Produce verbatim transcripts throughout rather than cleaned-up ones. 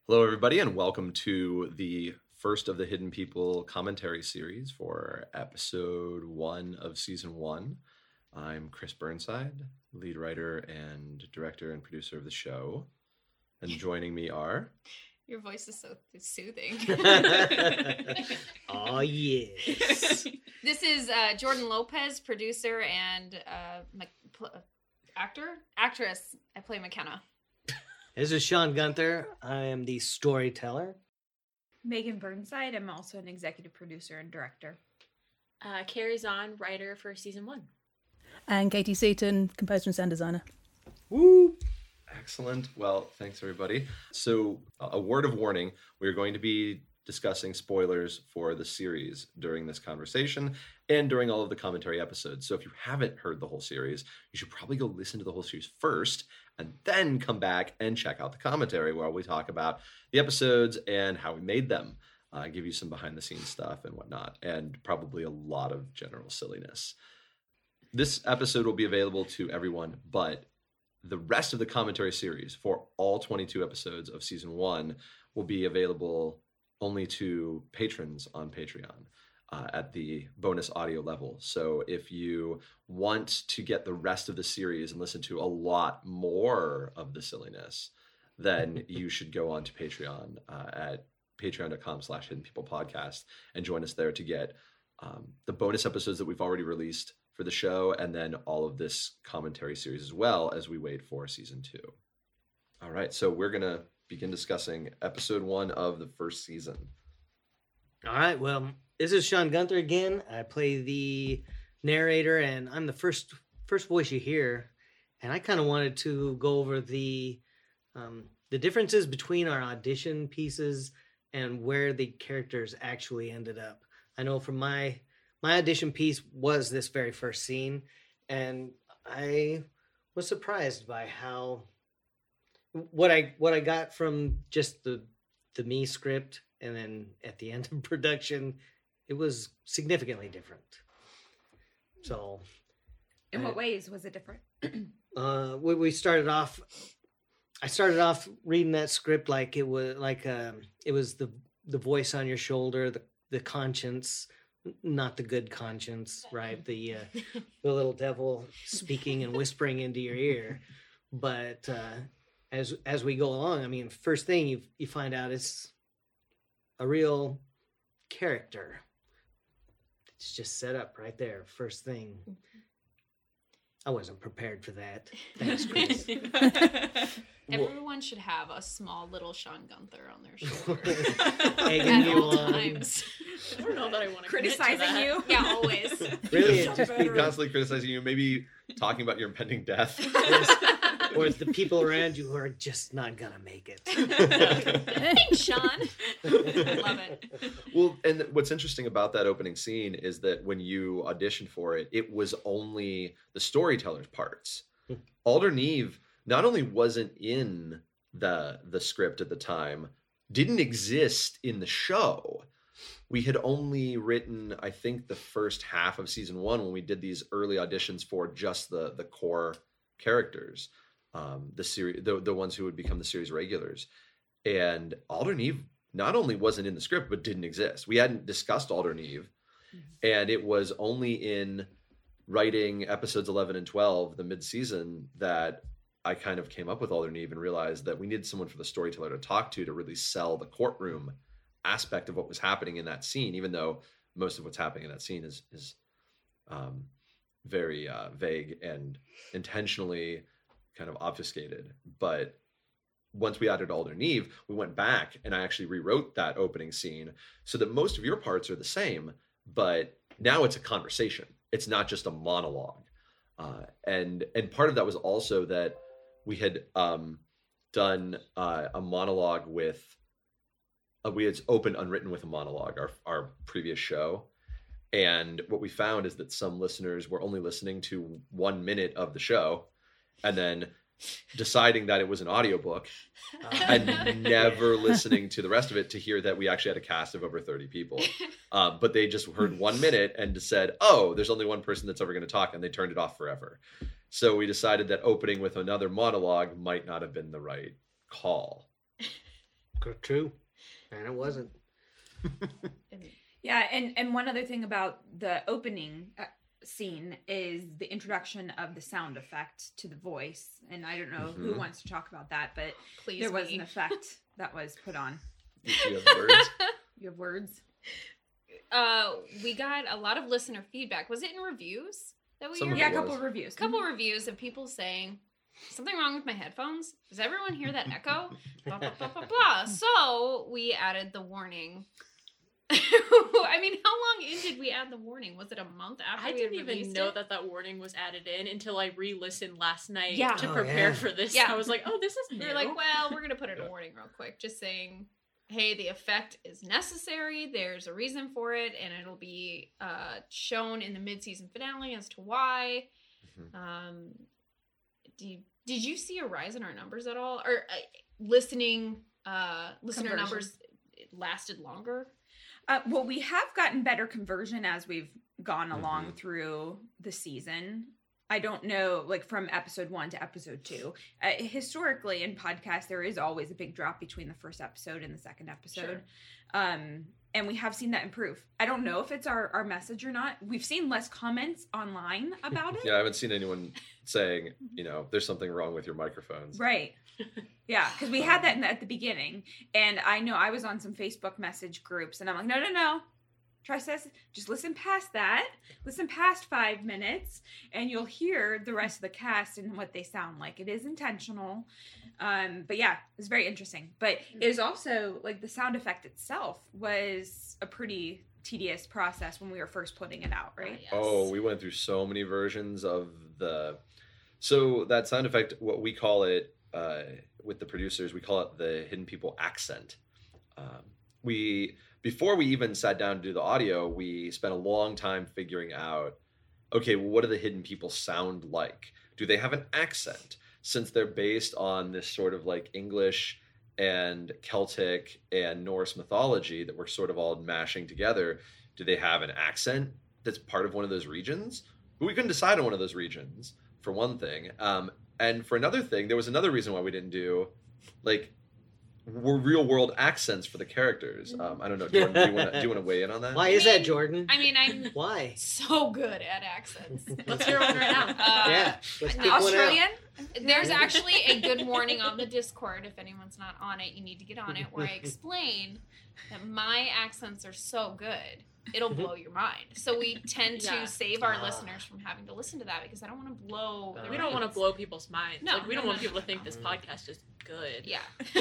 Hello, everybody, and welcome to the first of the Hidden People commentary series for episode one of season one. I'm Chris Burnside, lead writer and director and producer of the show. And joining me are... Your voice is so soothing. Oh, yes. This is uh, Jordan Lopez, producer and uh, my, pl- actor? Actress. I play McKenna. This is Sean Gunther. I am the storyteller. Megan Burnside. I'm also an executive producer and director. Uh, Carrie Zahn, writer for season one. And Katie Seaton, composer and sound designer. Woo! Excellent. Well, thanks, everybody. So, a word of warning, we're going to be discussing spoilers for the series during this conversation and during all of the commentary episodes. So if you haven't heard the whole series, you should probably go listen to the whole series first and then come back and check out the commentary where we talk about the episodes and how we made them, uh, give you some behind the scenes stuff and whatnot, and probably a lot of general silliness. This episode will be available to everyone, but the rest of the commentary series for all twenty-two episodes of season one will be available only to patrons on Patreon uh, at the bonus audio level. So if you want to get the rest of the series and listen to a lot more of the silliness, then you should go on to Patreon uh, at patreon.com slash hidden people podcast and join us there to get um, the bonus episodes that we've already released for the show, and then all of this commentary series as well as we wait for season two. All right, so we're going to begin discussing episode one of the first season. All right, well, this is Sean Gunther again. I play the narrator, and I'm the first first voice you hear. And I kind of wanted to go over the um, the differences between our audition pieces and where the characters actually ended up. I know from my my audition piece was this very first scene, and I was surprised by how what I what I got from just the the me script, and then at the end of production, it was significantly different. So, In I, what ways was it different? uh, we we started off. I started off reading that script like it was like um, it was the the voice on your shoulder, the the conscience. Not the good conscience, right? The uh, the little devil speaking and whispering into your ear. But uh, as as we go along, I mean, first thing you you find out it's a real character. It's just set up right there. First thing. I wasn't prepared for that. Thanks, Chris. Everyone should have a small little Sean Gunther on their shoulder Egging at you all on. times. I don't know that I want to Criticizing you? Yeah, always. Really, it just be Constantly criticizing you, maybe talking about your impending death. or the people around you who are just not gonna make it. Thanks, Sean. I love it. Well, and what's interesting about that opening scene is that when you auditioned for it, it was only the storyteller's parts. Alder Neve not only wasn't in the the script at the time, didn't exist in the show. We had only written, I think, the first half of season one when we did these early auditions for just the the core characters, um, the series, the the ones who would become the series regulars. And Alder Neve not only wasn't in the script, but didn't exist. We hadn't discussed Alder Neve, mm-hmm. and it was only in writing episodes eleven and twelve, the mid-season, that I kind of came up with Alder Neve and realized that we needed someone for the storyteller to talk to to really sell the courtroom aspect of what was happening in that scene, even though most of what's happening in that scene is is um, very uh, vague and intentionally kind of obfuscated. But once we added Alder Neve, we went back and I actually rewrote that opening scene so that most of your parts are the same, but now it's a conversation. It's not just a monologue. Uh, and and part of that was also that we had um, done uh, a monologue with, uh, we had opened Unwritten with a monologue, our, our previous show. And what we found is that some listeners were only listening to one minute of the show and then deciding that it was an audiobook uh, and never listening to the rest of it to hear that we actually had a cast of over thirty people. Um, but they just heard one minute and just said, oh, there's only one person that's ever going to talk, and they turned it off forever. So we decided that opening with another monologue might not have been the right call. True. And it wasn't. Yeah, and and one other thing about the opening uh, scene is the introduction of the sound effect to the voice, and I don't know who Mhm. wants to talk about that, but Please, there was me. an effect that was put on. You have words? You have words? Uh, we got a lot of listener feedback. Was it in reviews that we Some heard? of Yeah, it a couple was. of reviews. A couple reviews of people saying something wrong with my headphones. Does everyone hear that echo? Blah, blah, blah, blah, blah. So we added the warning. I mean, how long in did we add the warning? Was it a month after I we had didn't even released know it? that that warning was added in until I re-listened last night Yeah. to Oh, prepare yeah. for this. Yeah. I was like, oh, this is new. We were like, well, we're gonna put in Yeah. a warning real quick, just saying, hey, the effect is necessary. There's a reason for it, and it'll be uh, shown in the mid-season finale as to why. Mhm. Um, do you, did you see a rise in our numbers at all, or uh, listening uh, listener Conversion. numbers lasted longer? Uh, well, we have gotten better conversion as we've gone along Mhm. through the season. I don't know, like from episode one to episode two. Uh, historically, in podcasts, there is always a big drop between the first episode and the second episode. Um, and we have seen that improve. I don't know if it's our, our message or not. We've seen less comments online about it. Yeah, I haven't seen anyone saying, you know, there's something wrong with your microphones. Right. Yeah, because we had that in the, at the beginning. And I know I was on some Facebook message groups, and I'm like, no, no, no. Try this. Just listen past that. Listen past five minutes, and you'll hear the rest of the cast and what they sound like. It is intentional. Um, but yeah, it was very interesting. But it was also, like, the sound effect itself was a pretty tedious process when we were first putting it out, right? Yes. Oh, we went through so many versions of the. So that sound effect, what we call it uh, with the producers, we call it the hidden people accent. Um, we before we even sat down to do the audio, we spent a long time figuring out, okay, well, what do the hidden people sound like? Do they have an accent? Since they're based on this sort of like English and Celtic and Norse mythology that we're sort of all mashing together, do they have an accent that's part of one of those regions? But we couldn't decide on one of those regions, for one thing. Um, and for another thing, there was another reason why we didn't do, like, were real world accents for the characters. Um, I don't know. Jordan, do you want to do you want to weigh in on that? Why I is that, mean, Jordan? I mean, I'm Why? so good at accents. Let's hear one right now. Uh, yeah. Let's no, pick one out. Australian? There's actually a good warning on the Discord. If anyone's not on it, you need to get on it, where I explain that my accents are so good, it'll blow your mind. So we tend to Yeah. save our Ah. listeners from having to listen to that, because I don't want to blow their We don't want to minds. blow people's minds. No, like, we no, don't no, want no, people to think no. this podcast is good. Yeah.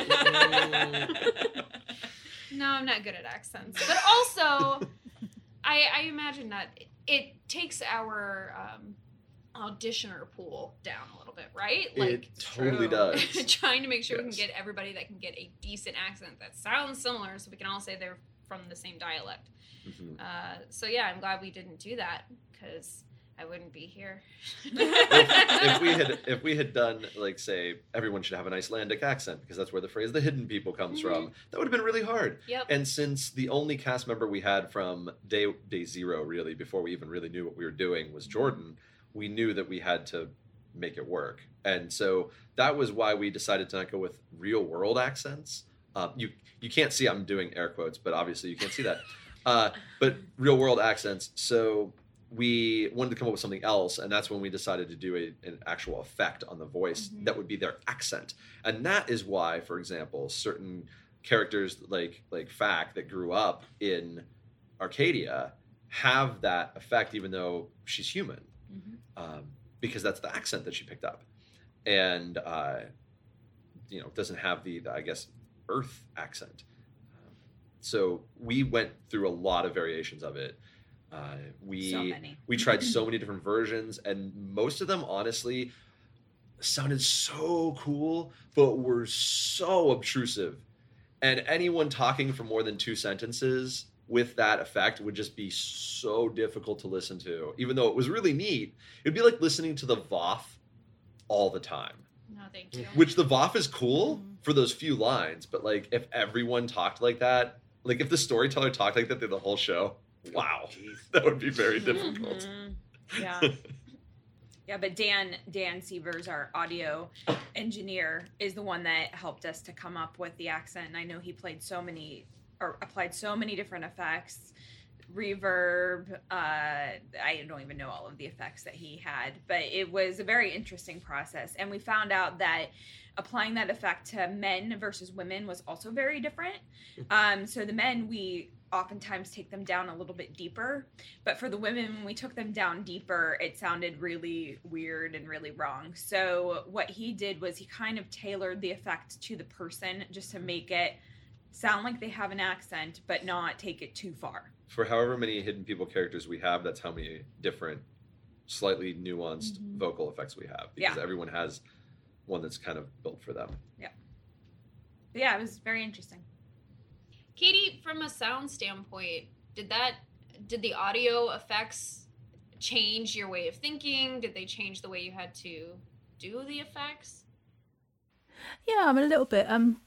Mm. No, I'm not good at accents. But also, I, I imagine that it, it takes our um, auditioner pool down a little bit, right? It totally does. Trying to make sure we Yes. can get everybody that can get a decent accent that sounds similar, so we can all say they're from the same dialect. Mhm. Uh, so yeah, I'm glad we didn't do that, because I wouldn't be here. if we had if we had done, like, say, everyone should have an Icelandic accent because that's where the phrase "the hidden people" comes from, that would have been really hard. Yep. And since the only cast member we had from day day zero, really, before we even really knew what we were doing, was Jordan, we knew that we had to make it work. And so that was why we decided to not go with real world accents. Um, you you can't see I'm doing air quotes, but obviously you can't see that. Uh, but real world accents. So we wanted to come up with something else, and that's when we decided to do a, an actual effect on the voice Mhm. that would be their accent. And that is why, for example, certain characters like like Fack that grew up in Arcadia have that effect, even though she's human, Mhm. um, because that's the accent that she picked up, and uh, you know, doesn't have the, the I guess Earth accent. Um, so we went through a lot of variations of it. Uh, we So many. we tried so many different versions, and most of them honestly sounded so cool, but were so obtrusive. And anyone talking for more than two sentences with that effect would just be so difficult to listen to. Even though it was really neat, it'd be like listening to the V O F all the time. No, thank you. Which the V O F is cool Mhm. for those few lines, but like if everyone talked like that, like if the storyteller talked like that through the whole show, wow, that would be very difficult. Mhm. Yeah. Yeah, but Dan Dan Sievers, our audio engineer, is the one that helped us to come up with the accent. And I know he played so many or applied so many different effects, reverb. Uh, I don't even know all of the effects that he had, but it was a very interesting process. And we found out that applying that effect to men versus women was also very different. Um, so the men, we oftentimes take them down a little bit deeper, but for the women, when we took them down deeper, it sounded really weird and really wrong. So what he did was he kind of tailored the effect to the person just to make it sound like they have an accent, but not take it too far. For however many Hidden People characters we have, that's how many different, slightly nuanced Mm-hmm. vocal effects we have, because Yeah. everyone has one that's kind of built for them. But yeah, it was very interesting. Katie, from a sound standpoint, did that did the audio effects change your way of thinking? Did they change the way you had to do the effects? Yeah, I mean a little bit. Um,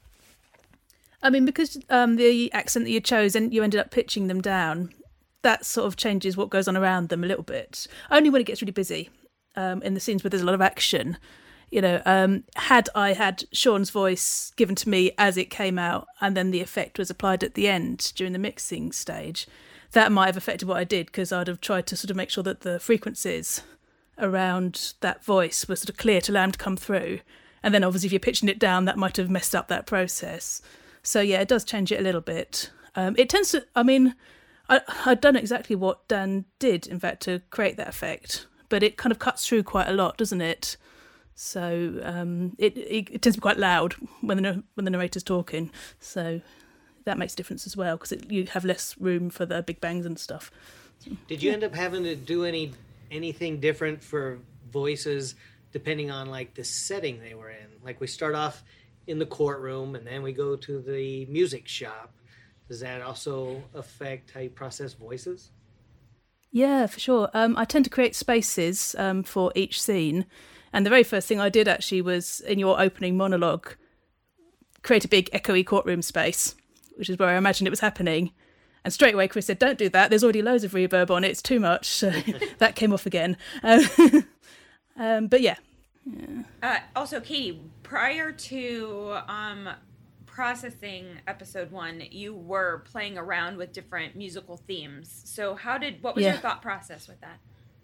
I mean because um the accent that you chose and you ended up pitching them down, that sort of changes what goes on around them a little bit. Only when it gets really busy, um, in the scenes where there's a lot of action. You know, um, had I had Sean's voice given to me as it came out and then the effect was applied at the end during the mixing stage, that might have affected what I did, because I'd have tried to sort of make sure that the frequencies around that voice were sort of clear to allow him to come through. And then obviously if you're pitching it down, that might have messed up that process. So yeah, it does change it a little bit. Um, it tends to, I mean, I, I'd done exactly what Dan did, in fact, to create that effect, but it kind of cuts through quite a lot, doesn't it? So um, it, it it tends to be quite loud when the when the narrator's talking. So that makes a difference as well, because you have less room for the big bangs and stuff. Did you end up having to do any anything different for voices depending on like the setting they were in? Like we start off in the courtroom and then we go to the music shop. Does that also affect how you process voices? Yeah, for sure. Um, I tend to create spaces um, for each scene. And the very first thing I did actually was, in your opening monologue, create a big echoey courtroom space, which is where I imagined it was happening. And straight away Chris said, don't do that, there's already loads of reverb on it, it's too much. So that came off again. Um, um, but yeah. yeah. Uh, also, Katie, prior to um, processing episode one, you were playing around with different musical themes. So how did, what was Yeah. your thought process with that?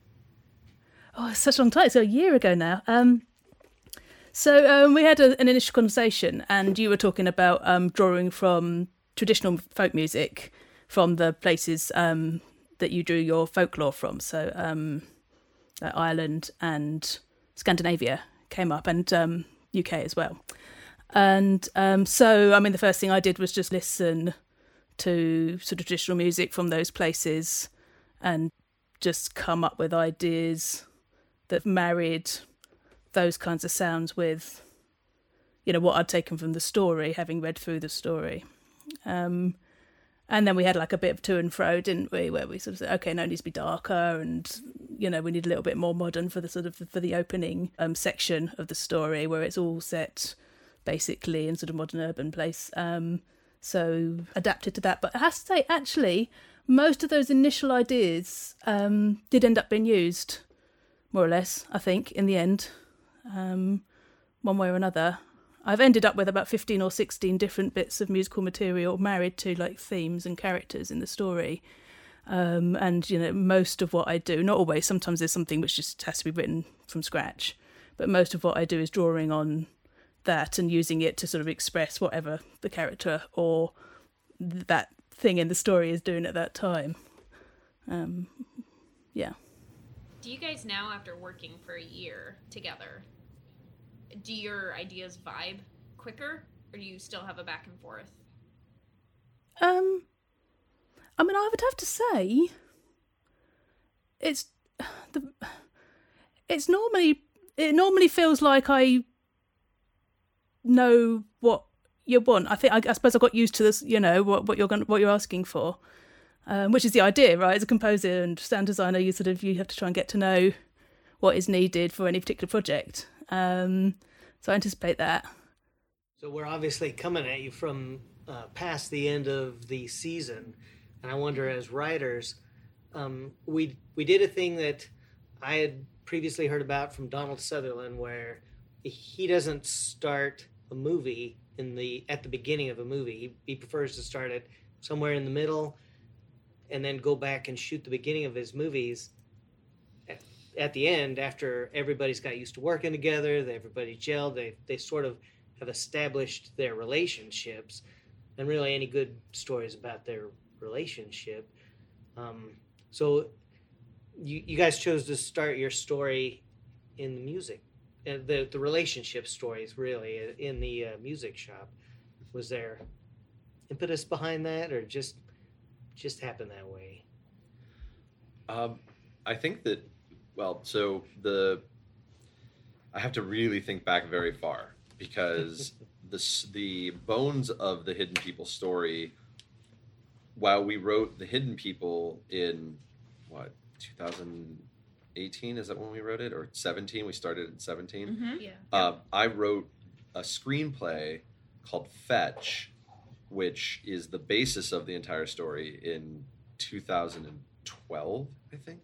Oh, it's such a long time. It's a year ago now. Um, so um, we had a, an initial conversation, and you were talking about um, drawing from traditional folk music from the places um, that you drew your folklore from. So um, uh, Ireland and Scandinavia came up, and um, U K as well. And um, so, I mean, the first thing I did was just listen to sort of traditional music from those places and just come up with ideas that married those kinds of sounds with, you know, what I'd taken from the story, having read through the story. Um, and then we had like a bit of to and fro, didn't we, where we sort of said, okay, no, it needs to be darker, and, you know, we need a little bit more modern for the sort of, for the opening um, section of the story, where it's all set basically in sort of modern urban place. Um, so adapted to that. But I have to say, actually, most of those initial ideas um, did end up being used, more or less, I think, in the end, um, one way or another. I've ended up with about fifteen or sixteen different bits of musical material married to like themes and characters in the story. Um, and, you know, most of what I do, not always, sometimes there's something which just has to be written from scratch, but most of what I do is drawing on that and using it to sort of express whatever the character or that thing in the story is doing at that time. Um, yeah. Do you guys now, after working for a year together, do your ideas vibe quicker, or do you still have a back and forth? Um, I mean, I would have to say, it's the. It's normally it normally feels like I know what you want. I think I, I suppose I got used to this. You know what what you're going what you're asking for. Um, which is the idea, right? As a composer and sound designer, you sort of you have to try and get to know what is needed for any particular project. Um, so I anticipate that. So we're obviously coming at you from uh, past the end of the season, and I wonder, as writers, um, we we did a thing that I had previously heard about from Donald Sutherland, where he doesn't start a movie in the at the beginning of a movie. He, he prefers to start it somewhere in the middle, and then go back and shoot the beginning of his movies at, at the end after everybody's got used to working together. They, everybody gelled. They they sort of have established their relationships, and really any good stories about their relationship. Um, so you you guys chose to start your story in the music, uh, the the relationship stories really uh, in the uh, music shop. Was there impetus behind that, or just just happened that way? Um, I think that, well, so the I have to really think back very far, because the the bones of the Hidden People story, while we wrote the Hidden People in what two thousand eighteen, is that when we wrote it, or seventeen? We started in seventeen. Mm-hmm. Yeah. Uh, I wrote a screenplay called Fetch, which is the basis of the entire story, in two thousand twelve, I think.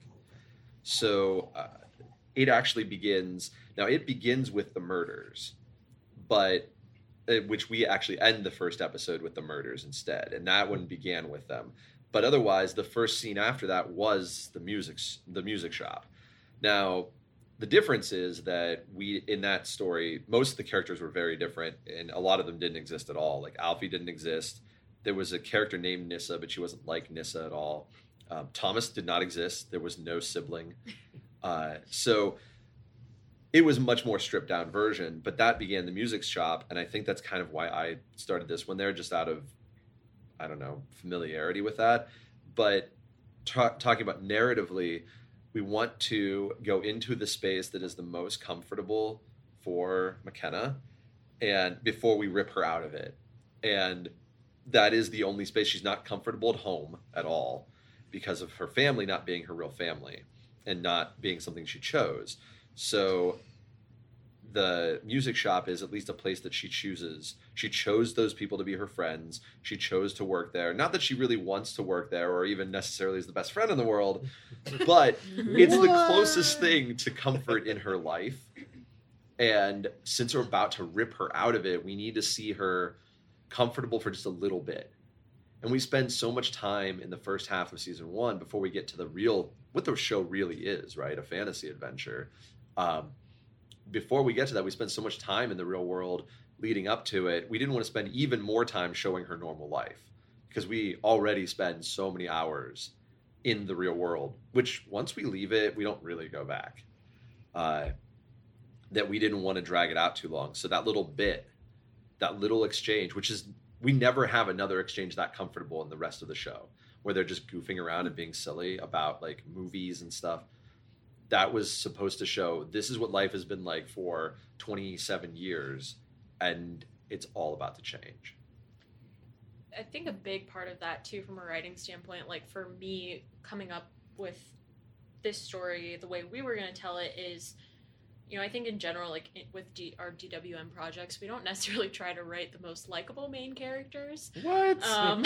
So uh, it actually begins, now it begins with the murders, but uh, which we actually end the first episode with the murders instead, and that one began with them. But otherwise, the first scene after that was the music, the music shop. Now, the difference is that we, in that story, most of the characters were very different, and a lot of them didn't exist at all. Like Alfie didn't exist. There was a character named Nissa, but she wasn't like Nissa at all. Um, Thomas did not exist. There was no sibling. Uh, so it was a much more stripped down version, but that began the music shop. And I think that's kind of why I started this one there, just out of, I don't know, familiarity with that. But ta- talking about narratively, we want to go into the space that is the most comfortable for McKenna, and before we rip her out of it. And that is the only space. She's not comfortable at home at all, because of her family not being her real family and not being something she chose. So the music shop is at least a place that she chooses. She chose those people to be her friends. She chose to work there. Not that she really wants to work there, or even necessarily is the best friend in the world, but it's the closest thing to comfort in her life. And since we're about to rip her out of it, we need to see her comfortable for just a little bit. And we spend so much time in the first half of season one before we get to the real, what the show really is, right? A fantasy adventure. Um, before we get to that, we spend so much time in the real world leading up to it. We didn't want to spend even more time showing her normal life, because we already spend so many hours in the real world, which once we leave it, we don't really go back. Uh, that we didn't want to drag it out too long. So that little bit, that little exchange, which is, we never have another exchange that comfortable in the rest of the show, where they're just goofing around and being silly about like movies and stuff. That was supposed to show this is what life has been like for twenty-seven years, and it's all about to change. I think a big part of that too, from a writing standpoint, like for me coming up with this story, the way we were going to tell it is, you know, I think in general, like it, with D, our D W M projects, we don't necessarily try to write the most likable main characters. What? Um,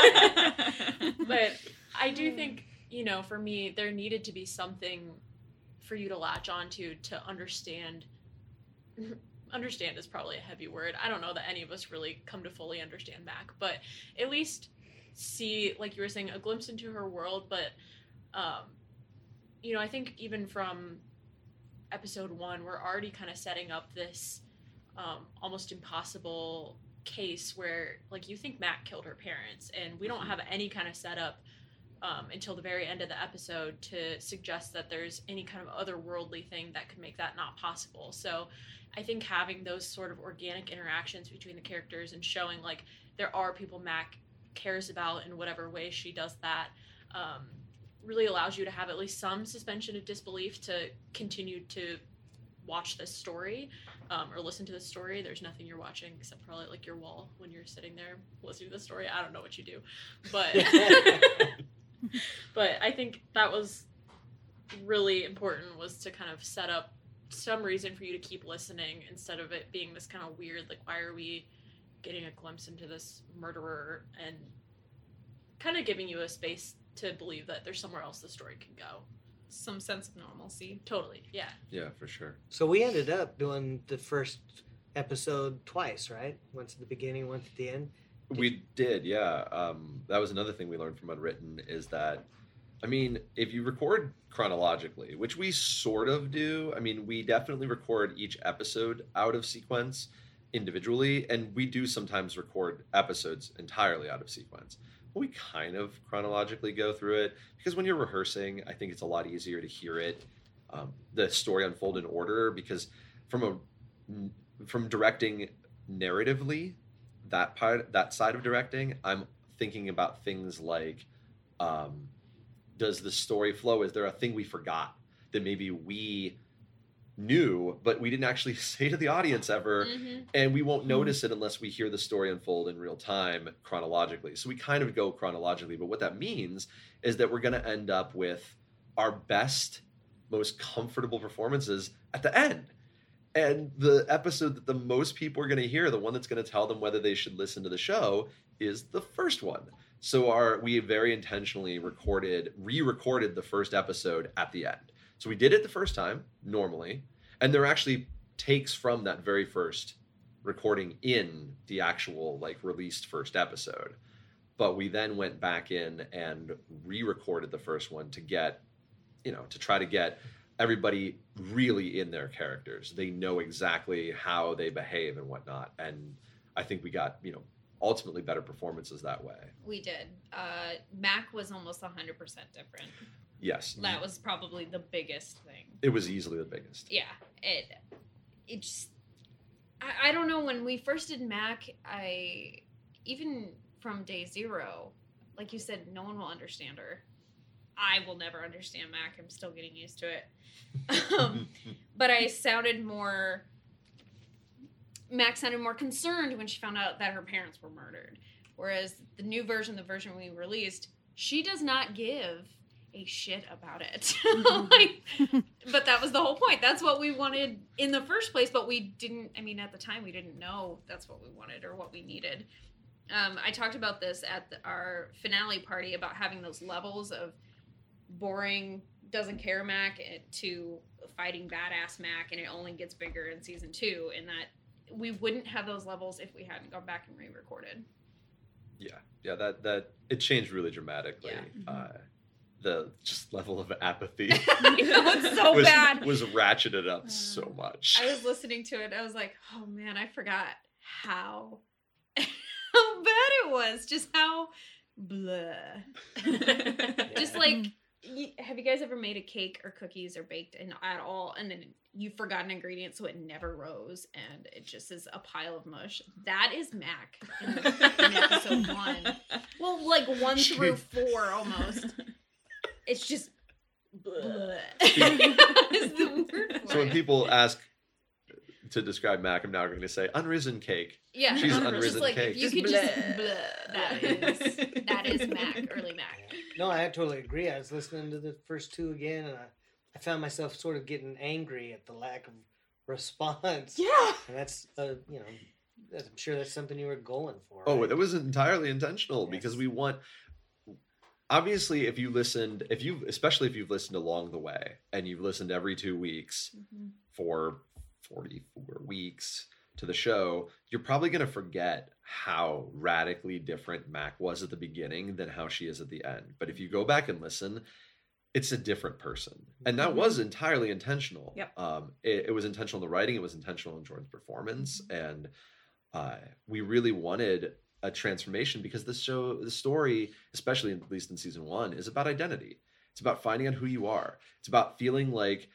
but I do think, you know, for me, there needed to be something for you to latch onto to understand. Understand is probably a heavy word. I don't know that any of us really come to fully understand Mac, but at least see, like you were saying, a glimpse into her world. But, um, you know, I think even from episode one, we're already kind of setting up this um, almost impossible case where, like, you think Mac killed her parents, and we don't have any kind of setup um, until the very end of the episode to suggest that there's any kind of otherworldly thing that could make that not possible. So I think having those sort of organic interactions between the characters and showing, like, there are people Mac cares about in whatever way she does that, um, really allows you to have at least some suspension of disbelief to continue to watch this story um, or listen to the story. There's nothing you're watching except probably like your wall when you're sitting there listening to the story. I don't know what you do, but but I think that was really important, was to kind of set up some reason for you to keep listening instead of it being this kind of weird, like, why are we getting a glimpse into this murderer, and kind of giving you a space to believe that there's somewhere else the story can go. some sense of normalcy. Totally. Yeah. Yeah, for sure. So we ended up doing the first episode twice, right? Once at the beginning, once at the end. We did, yeah. Um, that was another thing we learned from Unwritten is that, I mean, if you record chronologically, which we sort of do, I mean, we definitely record each episode out of sequence individually, and we do sometimes record episodes entirely out of sequence. But we kind of chronologically go through it because when you're rehearsing, I think it's a lot easier to hear it, um, the story unfold in order, because from a from directing narratively, that part, that side of directing, I'm thinking about things like, um, does the story flow? Is there a thing we forgot that maybe we knew, but we didn't actually say to the audience ever, Mm-hmm. and we won't notice it unless we hear the story unfold in real time chronologically. So we kind of go chronologically, but what that means is that we're going to end up with our best, most comfortable performances at the end. And the episode that the most people are going to hear, the one that's going to tell them whether they should listen to the show, is the first one. So our we very intentionally recorded, re-recorded the first episode at the end. So we did it the first time, normally, and there are actually takes from that very first recording in the actual, like, released first episode. But we then went back in and re-recorded the first one to get, you know, to try to get everybody really in their characters. They know exactly how they behave and whatnot. And I think we got, you know, ultimately better performances that way. We did. Uh, Mac was almost one hundred percent different. Yes. That was probably the biggest thing. It was easily the biggest. Yeah. It, it just, I, I don't know. When we first did Mac, I, even from day zero, like you said, no one will understand her. I will never understand Mac. I'm still getting used to it. Um, but I sounded more, Mac sounded more concerned when she found out that her parents were murdered. Whereas the new version, the version we released, she does not give a shit about it. Like, but that was the whole point. That's what we wanted in the first place, but we didn't, I mean, at the time we didn't know that's what we wanted or what we needed. Um, I talked about this at the, our finale party about having those levels of boring, doesn't care Mac to fighting badass Mac, and it only gets bigger in season two, and that we wouldn't have those levels if we hadn't gone back and re-recorded. Yeah, yeah, that that it changed really dramatically. Yeah. Uh, the just level of apathy I know, it's so was, bad. was ratcheted up Uh, so much. I was listening to it. I was like, oh man, I forgot how how bad it was. Just how blah. Just like, y- have you guys ever made a cake or cookies or baked in at all, and then you forgot an ingredient so it never rose and it just is a pile of mush? That is Mac in, in episode one. Well, like one through four almost. It's just blah. It's the word for So when it. people ask to describe Mac, I'm now going to say unrisen cake. Yeah, She's just unrisen like cake. if you Just could just bleh. bleh, that is that is Mac, early Mac. No, I totally agree. I was listening to the first two again, and I, I found myself sort of getting angry at the lack of response. Yeah. And that's, uh, you know, that's, I'm sure that's something you were going for. Oh, right? it was entirely intentional Yes. because we want. Obviously, if you listened, if you, especially if you've listened along the way and you've listened every two weeks for forty-four weeks to the show, you're probably going to forget how radically different Mac was at the beginning than how she is at the end. But if you go back and listen, it's a different person. And that Mhm. was entirely intentional. Yep. Um, it, it was intentional in the writing. It was intentional in Jordan's performance. And uh, we really wanted a transformation because the show, the story, especially at least in season one, is about identity. It's about finding out who you are. It's about feeling like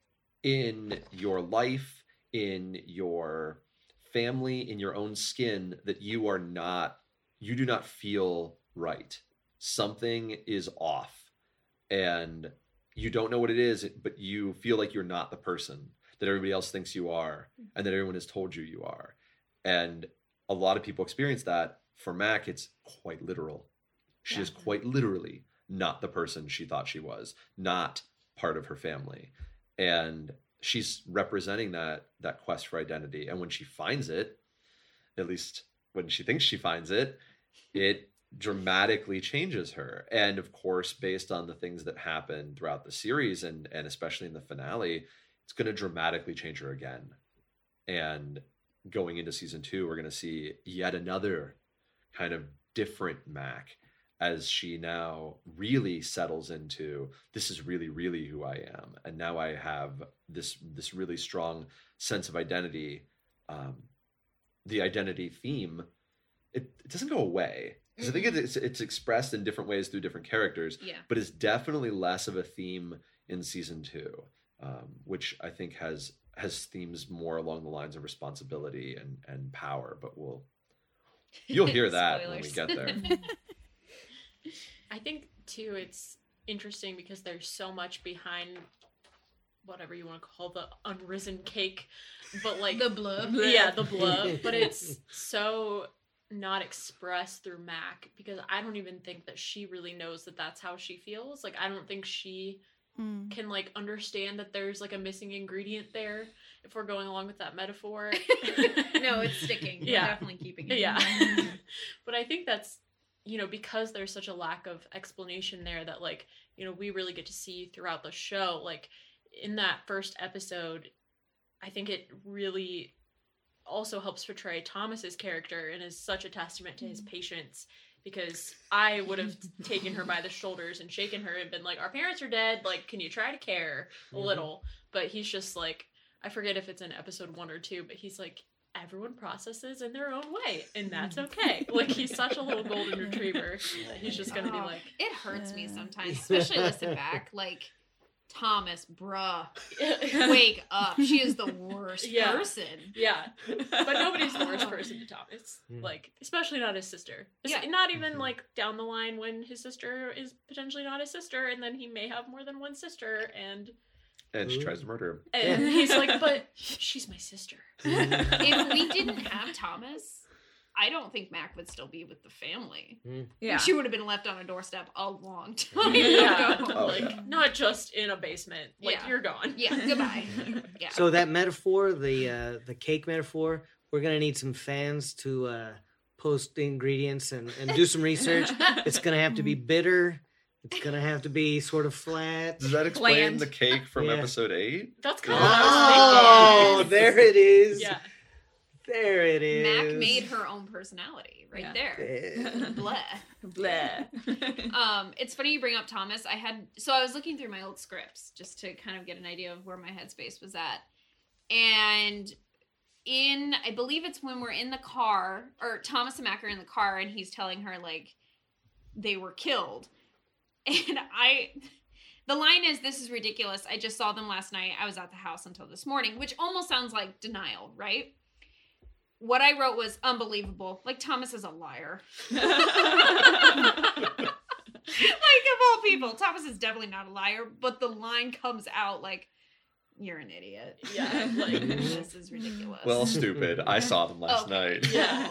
in your life, in your family, in your own skin, that you are not, you do not feel right. Something is off and you don't know what it is, but you feel like you're not the person that everybody else thinks you are and that everyone has told you you are. And a lot of people experience that. For Mac, it's quite literal. She Yeah. is quite literally not the person she thought she was, not part of her family. And she's representing that that quest for identity. And when she finds it, at least when she thinks she finds it, it dramatically changes her. And of course, based on the things that happen throughout the series and and especially in the finale, it's going to dramatically change her again. And going into season two, we're going to see yet another kind of different Mac as she now really settles into, this is really, really who I am. And now I have this, this really strong sense of identity. Um, the identity theme, it, it doesn't go away. Because I think it's, it's expressed in different ways through different characters, Yeah. but it's definitely less of a theme in season two, um, which I think has has themes more along the lines of responsibility and, and power. But we'll you'll hear that when we get there. I think too it's interesting because there's so much behind whatever you want to call the unrisen cake, but like The blub. yeah, the blub, but it's so not expressed through Mac because I don't even think that she really knows that that's how she feels. Like I don't think she Mm. can like understand that there's like a missing ingredient there if we're going along with that metaphor. No, it's sticking. We're Yeah. definitely keeping it. Yeah. But I think that's, you know, because there's such a lack of explanation there that like, you know, we really get to see throughout the show. Like in that first episode, I think it really also helps portray Thomas's character and is such a testament to his patience, because I would have taken her by the shoulders and shaken her and been like, our parents are dead, like, can you try to care a Mhm. little? But he's just like, I forget if it's in episode one or two, but he's like, everyone processes in their own way, and that's okay. Like, he's such a little golden retriever that he's just gonna be Oh, like, it hurts me Yeah. sometimes, especially listen back. Like, Thomas, bruh, wait. wake up. She is the worst Yeah. person. Yeah, but nobody's the worst person to Thomas. Mm. Like, especially not his sister. It's Yeah. Not even Mhm. like down the line when his sister is potentially not his sister, and then he may have more than one sister, and And she tries to murder him. and Yeah. he's like, but she's my sister. If we didn't have Thomas, I don't think Mac would still be with the family. Yeah. She would have been left on a doorstep a long time Yeah, ago. Oh, like yeah. not just in a basement. Like Yeah. you're gone. Yeah, goodbye. Yeah. So that metaphor, the uh, the cake metaphor, we're gonna need some fans to uh, post the ingredients and, and do some research. It's gonna have to be bitter. It's gonna have to be sort of flat. Does that explain Bland. the cake from Yeah. episode eight? That's kind of what I Oh, was there it is. thinking. Yeah. There it is. Mac made her own personality right Yeah. there. Eh. Blah. Bleh. Um, it's funny you bring up Thomas. I had so I was looking through my old scripts just to kind of get an idea of where my headspace was at, and in I believe it's when we're in the car, or Thomas and Mac are in the car, and he's telling her like they were killed, and I. The line is, "This is ridiculous. I just saw them last night. I was at the house until this morning," which almost sounds like denial, right? What I wrote was unbelievable. Like, Thomas is a liar. Like, of all people, Thomas is definitely not a liar, but the line comes out like, you're an idiot. Yeah, like This is ridiculous. Well, stupid. I saw them last Okay. night. yeah.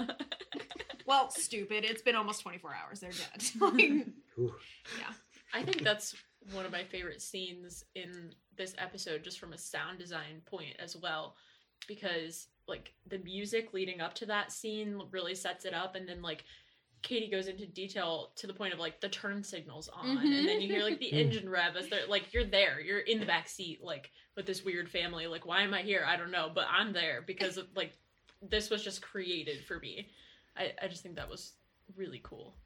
Well, stupid. It's been almost twenty-four hours. They're dead. Like, Ooh. I think that's one of my favorite scenes in this episode, just from a sound design point as well, because like the music leading up to that scene really sets it up, and then like Katie goes into detail to the point of like the turn signals on, Mhm. and then you hear like the engine rev as they're like, you're there, you're in the back seat, like with this weird family. Like, why am I here? I don't know, but I'm there because of, like, this was just created for me. I, I just think that was really cool.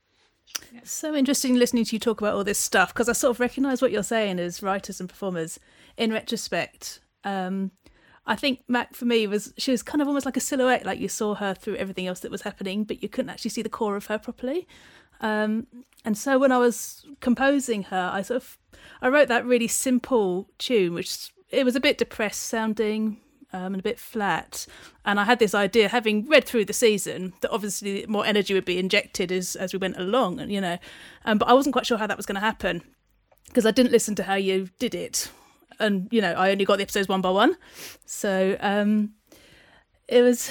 So interesting listening to you talk about all this stuff, because I sort of recognise what you're saying as writers and performers. In retrospect, um, I think Mac for me was she was kind of almost like a silhouette, like you saw her through everything else that was happening, but you couldn't actually see the core of her properly. Um, and so when I was composing her, I sort of I wrote that really simple tune, which it was a bit depressed sounding. Um, and a bit flat, and I had this idea, having read through the season, that obviously more energy would be injected as as we went along, and you know, um, but I wasn't quite sure how that was going to happen because I didn't listen to how you did it, and you know, I only got the episodes one by one, so um, it was,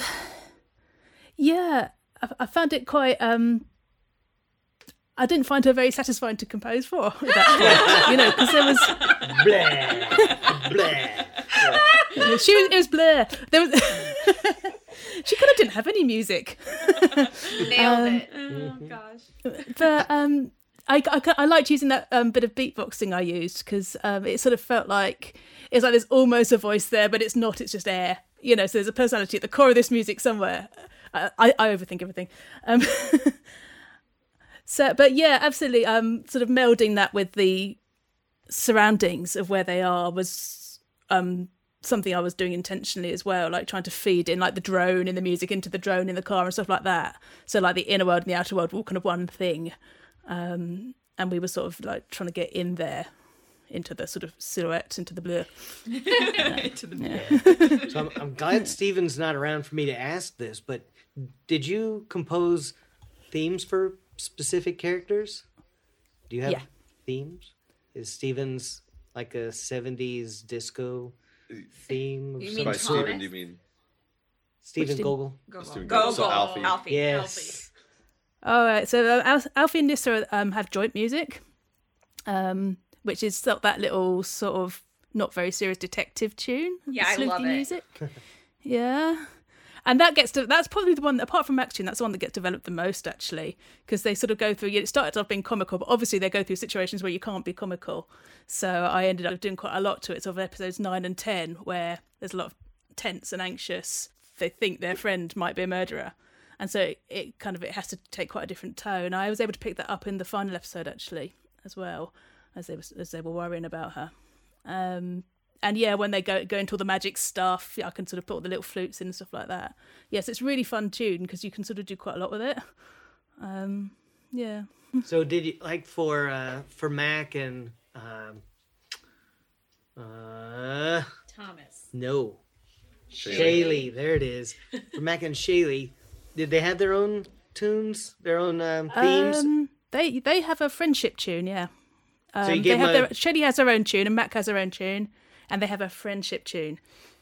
yeah, I, I found it quite. Um, I didn't find her very satisfying to compose for at that point, you know, because there was. Blah, blah. She was, it was blur. There was she kind of didn't have any music. Nailed Um, it. Oh gosh. But um, I, I, I liked using that um, bit of beatboxing I used because um, it sort of felt like it's like there's almost a voice there, but it's not. It's just air, you know. So there's a personality at the core of this music somewhere. I, I, I overthink everything. Um, so, but yeah, absolutely. Um, sort of melding that with the surroundings of where they are was um something I was doing intentionally as well, like trying to feed in like the drone in the music into the drone in the car and stuff like that. So like the inner world and the outer world were all kind of one thing. Um, and we were sort of like trying to get in there into the sort of silhouette, into the blur. Into the Yeah. So I'm, I'm glad Steven's not around for me to ask this, but did you compose themes for specific characters? Do you have Yeah. themes? Is Steven's like a seventies disco theme? Of You some mean By sort? Steven, Thomas? do you mean? Steven Steven? Gogol? Go Let's go do go. go. So go. Alfie. Alfie. Yes. All right, so uh, Al- Alfie and Nissa um, have joint music, um, which is sort of that little sort of not very serious detective tune. Yeah, I sleuthy love it. Music. Yeah, and that gets to that's probably the one apart from Max Tune, that's the one that gets developed the most actually, because they sort of go through. It started off being comical, but obviously they go through situations where you can't be comical. So I ended up doing quite a lot to it. Sort of episodes nine and ten, where there's a lot of tense and anxious. They think their friend might be a murderer. And so it, it kind of it has to take quite a different tone. I was able to pick that up in the final episode actually as well, as they were as they were worrying about her. Um, and yeah, when they go go into all the magic stuff, yeah, I can sort of put all the little flutes in and stuff like that. Yes, it's really fun tune because you can sort of do quite a lot with it. Um, yeah. So did you like for uh, for Mac and um, uh, Thomas. no Shaylee. Shaylee? There it is. For Mac and Shaylee, did they have their own tunes, their own um, themes? Um, they they have a friendship tune, yeah. Um, So you they give have them a- their Shelley has her own tune and Mac has her own tune, and they have a friendship tune.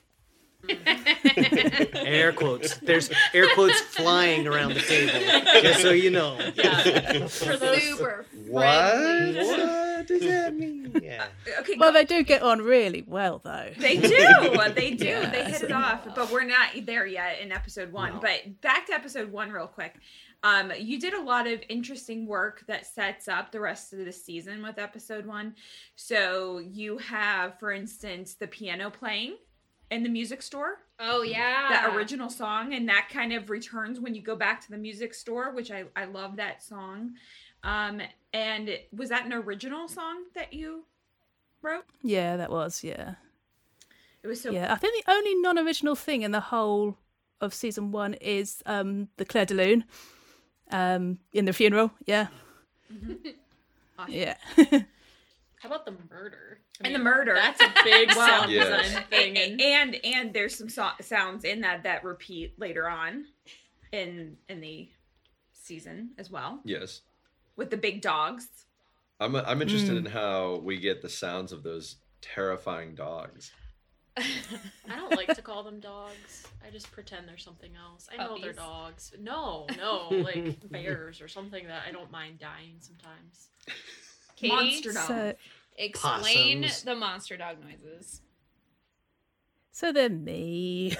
Air quotes. There's air quotes flying around the table, just so you know. Yeah. For those Super What? friendly. What does that mean? Yeah. Okay. Well, go- they do get on really well though. They do. They do. Yeah, they hit so- it off. But we're not there yet in episode one. No. But back to episode one real quick. Um, you did a lot of interesting work that sets up the rest of the season with episode one. So you have, for instance, the piano playing in the music store. Oh yeah. That original song, and that kind of returns when you go back to the music store, which I, I love that song. Um, and was that an original song that you wrote? Yeah, that was yeah. It was so Yeah, I think the only non-original thing in the whole of season one is um, the Claire de Lune um, in the funeral. Yeah, Awesome. yeah. How about the murder? I And the murder. That's a big Well, sound yes. design thing. and, And and and there's some so- sounds in that that repeat later on in in the season as well Yes. with the big dogs. I'm I'm interested in how we get the sounds of those terrifying dogs. I don't like to call them dogs. I just pretend they're something else. I know they're Puppies? dogs. No, no, like bears or something that I don't mind dying sometimes. Katie, Monster dog. So, explain Possums. the monster dog noises. so they're me.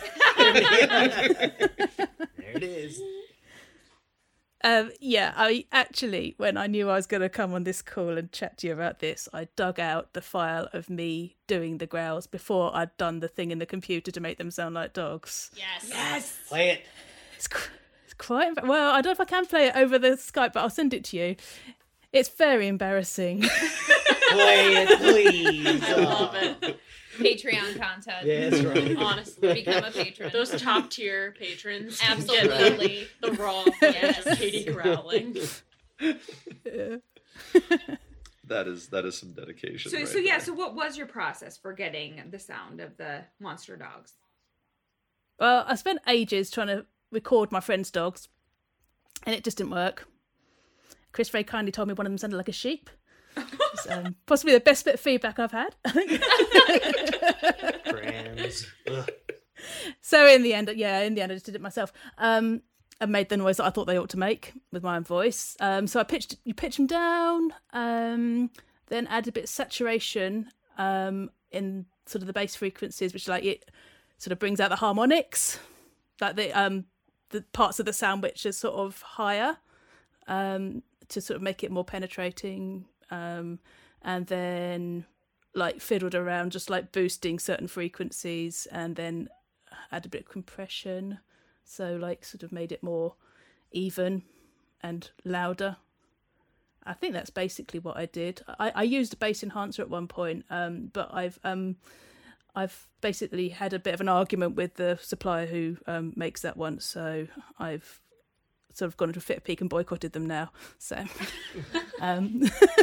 There it is. Um, yeah, I actually, when I knew I was going to come on this call and chat to you about this, I dug out the file of me doing the growls before I'd done the thing in the computer to make them sound like dogs. Yes. Yes. Play it. It's, qu- it's quite emba- well. I don't know if I can play it over the Skype, but I'll send it to you. It's very embarrassing. Play it, please. I love it. Patreon content. Yeah, that's right. Honestly, Become a patron. those top tier patrons can Absolutely. get the, the raw footage Yes. of Katie growling. Yeah. That is that is some dedication. So right so yeah. there. So what was your process for getting the sound of the monster dogs? Well, I spent ages trying to record my friend's dogs, and it just didn't work. Chris very kindly told me one of them sounded like a sheep. It's, um, possibly the best bit of feedback I've had. I think. Friends. Ugh. So in the end, yeah, in the end, I just did it myself. Um, I made the noise that I thought they ought to make with my own voice. Um, so I pitched, you pitch them down, um, then add a bit of saturation um, in sort of the bass frequencies, which like it sort of brings out the harmonics, like the um, the parts of the sound which are sort of higher, um, to sort of make it more penetrating, um, and then like fiddled around just like boosting certain frequencies, and then add a bit of compression, so like sort of made it more even and louder. I think that's basically what I did. I, I used a bass enhancer at one point, um, but I've um, I've basically had a bit of an argument with the supplier who um, makes that one, so I've sort of gone into a fit of peak and boycotted them now. So, um,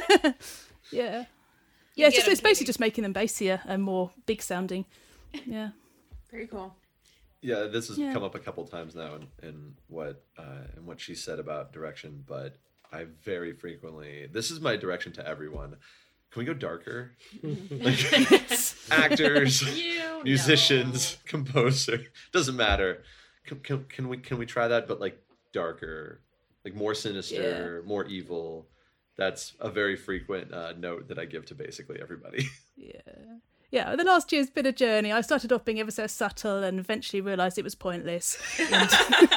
yeah, yeah, it's, just, it's basically just making them bassier and more big sounding. Yeah, Very cool. Yeah, this has Yeah. come up a couple times now in, in what uh, in what she said about direction, but I very frequently, this is my direction to everyone. Can we go darker? Like, actors, You musicians, composer, doesn't matter. Can, can, can we can we try that, but like darker, like more sinister, more evil? That's a very frequent uh, note that I give to basically everybody. yeah. Yeah, the last year's been a journey. I started off being ever so subtle and eventually realised it was pointless. And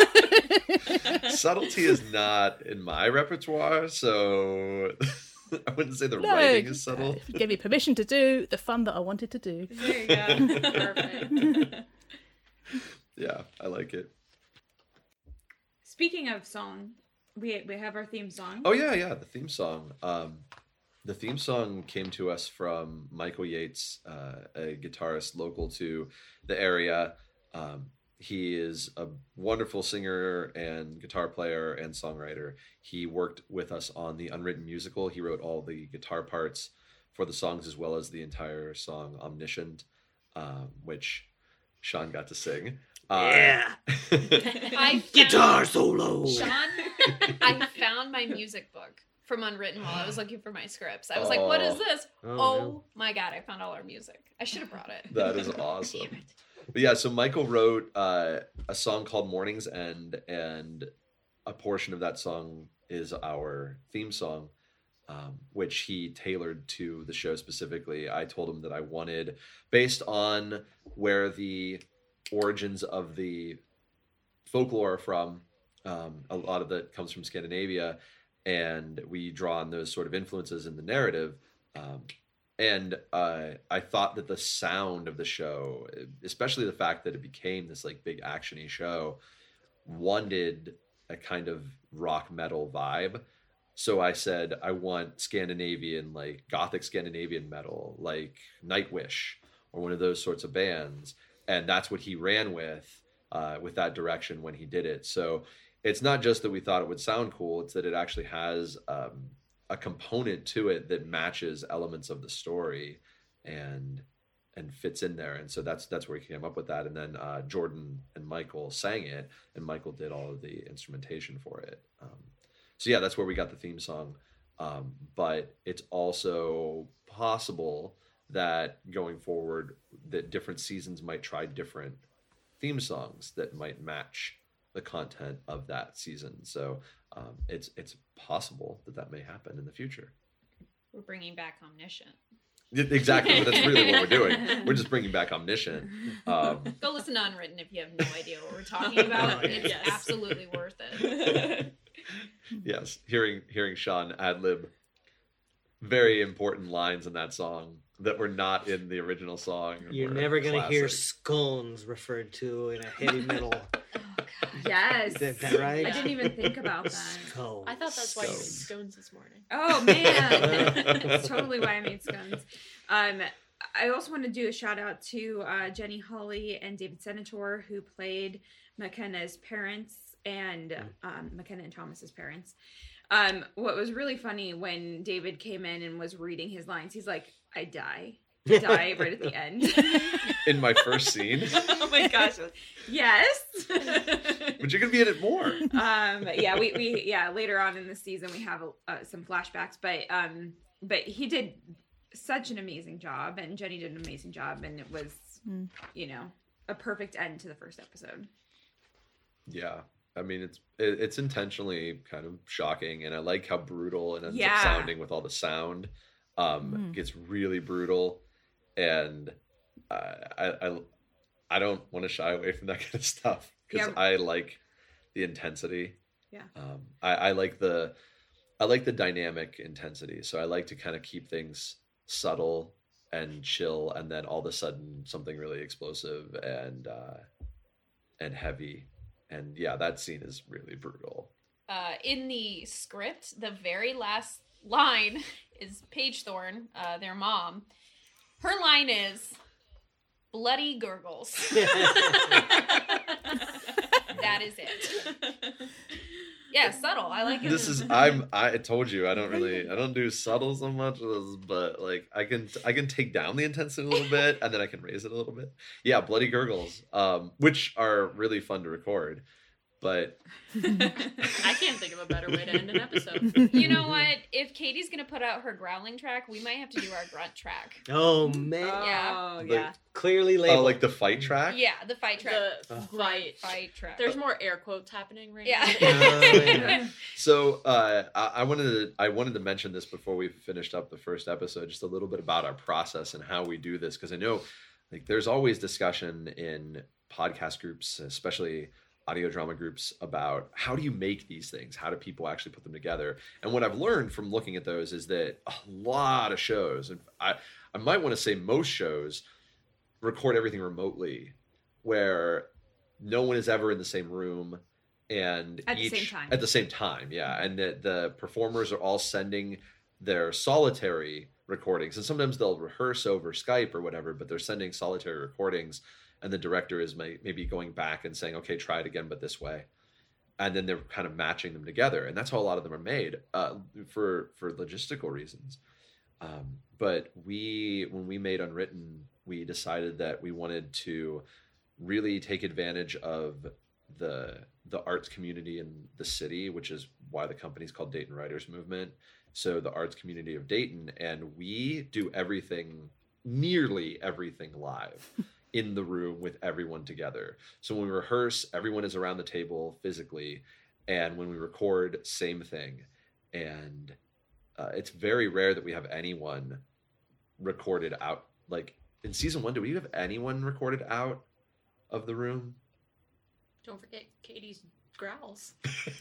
Subtlety is not in my repertoire, so I wouldn't say the no, writing is subtle. uh, it gave me permission to do the fun that I wanted to do. There you go. Perfect. Yeah, I like it. Speaking of song, we we have our theme song. Oh yeah, yeah, the theme song. Um, the theme song came to us from Michael Yates, uh, a guitarist local to the area. Um, he is a wonderful singer and guitar player and songwriter. He worked with us on the Unwritten musical. He wrote all the guitar parts for the songs as well as the entire song Omniscient, um, which Sean got to sing. Uh, Yeah. I found, Guitar solo. Sean, I found my music book from Unwritten while I was looking for my scripts. I was like, what is Oh. this? Oh, Oh, no. my God, I found all our music. I should have brought it. That is awesome. But yeah, so Michael wrote uh, a song called Morning's End, and a portion of that song is our theme song, um, which he tailored to the show specifically. I told him that I wanted, based on where the origins of the folklore are from, um, a lot of that comes from Scandinavia, and we draw on those sort of influences in the narrative. Um, and uh, I thought that the sound of the show, especially the fact that it became this like big actiony show, wanted a kind of rock metal vibe. So I said, I want Scandinavian, like gothic Scandinavian metal, like Nightwish or one of those sorts of bands. And that's what he ran with, uh, with that direction when he did it. So it's not just that we thought it would sound cool, it's that it actually has um, a component to it that matches elements of the story and and fits in there. And so that's that's where he came up with that. And then uh, Jordan and Michael sang it, and Michael did all of the instrumentation for it. Um, so yeah, that's where we got the theme song. Um, but it's also possible that going forward, that different seasons might try different theme songs that might match the content of that season. So um, it's it's possible that that may happen in the future. We're bringing back Omniscient. Exactly, but that's really what we're doing. We're just bringing back Omniscient. Um, Go listen to Unwritten if you have no idea what we're talking about. Oh, It's yes. absolutely worth it. yes, hearing hearing Sean ad lib very important lines in that song that were not in the original song. You're were never going to hear classic. scones referred to in a heavy metal. Yes. Is that right? I didn't even think about that. Scones. I thought that's why you made Scones. scones this morning. Oh man, that's totally why I made scones. Um, I also want to do a shout out to uh, Jenny Hawley and David Senator, who played McKenna's parents and um, McKenna and Thomas's parents. Um, what was really funny when David came in and was reading his lines, he's like, "I die, I die right at the end." in my first scene. Oh my gosh! Yes. But you're gonna be in it more. um yeah we we yeah later on in the season we have uh, some flashbacks, but um but he did such an amazing job, and Jenny did an amazing job, and it was Mm. you know a perfect end to the first episode. Yeah, I mean it's it, it's intentionally kind of shocking, and I like how brutal it ends Yeah. up sounding with all the sound. Um, Mm. it gets really brutal, and uh, I I I don't want to shy away from that kind of stuff because Yeah. I like the intensity. Yeah. Um, I, I like the I like the dynamic intensity. So I like to kind of keep things subtle and chill, and then all of a sudden something really explosive and uh, and heavy. And yeah, that scene is really brutal. Uh, in the script, the very last line is Paige Thorne, uh, their mom. Her line is bloody gurgles. That is it. Yeah, subtle. I like it. This is I'm I told you I don't really I don't do subtle so much, but like I can I can take down the intensity a little bit and then I can raise it a little bit. Yeah, bloody gurgles, um, which are really fun to record. But I can't think of a better way to end an episode. You know what? If Katie's gonna put out her growling track, we might have to do our grunt track. Oh man, Yeah. Oh, The- yeah. clearly labeled. oh, like the fight track. Yeah, the fight track. The Oh. fight. Fight track. There's more air quotes happening right Yeah. now. Oh, yeah. So uh, I, I wanted to I wanted to mention this before we finished up the first episode, just a little bit about our process and how we do this, because I know like there's always discussion in podcast groups, especially audio drama groups, about how do you make these things? How do people actually put them together? And what I've learned from looking at those is that a lot of shows, and I I might want to say most shows, record everything remotely, where no one is ever in the same room. And At the each, same time. At the same time, yeah. And the, the performers are all sending their solitary recordings. And sometimes they'll rehearse over Skype or whatever, but they're sending solitary recordings. And the director is may, maybe going back and saying, okay, try it again, but this way. And then they're kind of matching them together. And that's how a lot of them are made uh, for, for logistical reasons. Um, but we, when we made Unwritten, we decided that we wanted to really take advantage of the the arts community in the city, which is why the company's called Dayton Writers Movement. So the arts community of Dayton, and we do everything, nearly everything live in the room with everyone together. So when we rehearse, everyone is around the table physically, and when we record, same thing. And uh, it's very rare that we have anyone recorded out. Like in season one, do we have anyone recorded out of the room? Don't forget Katie's growls.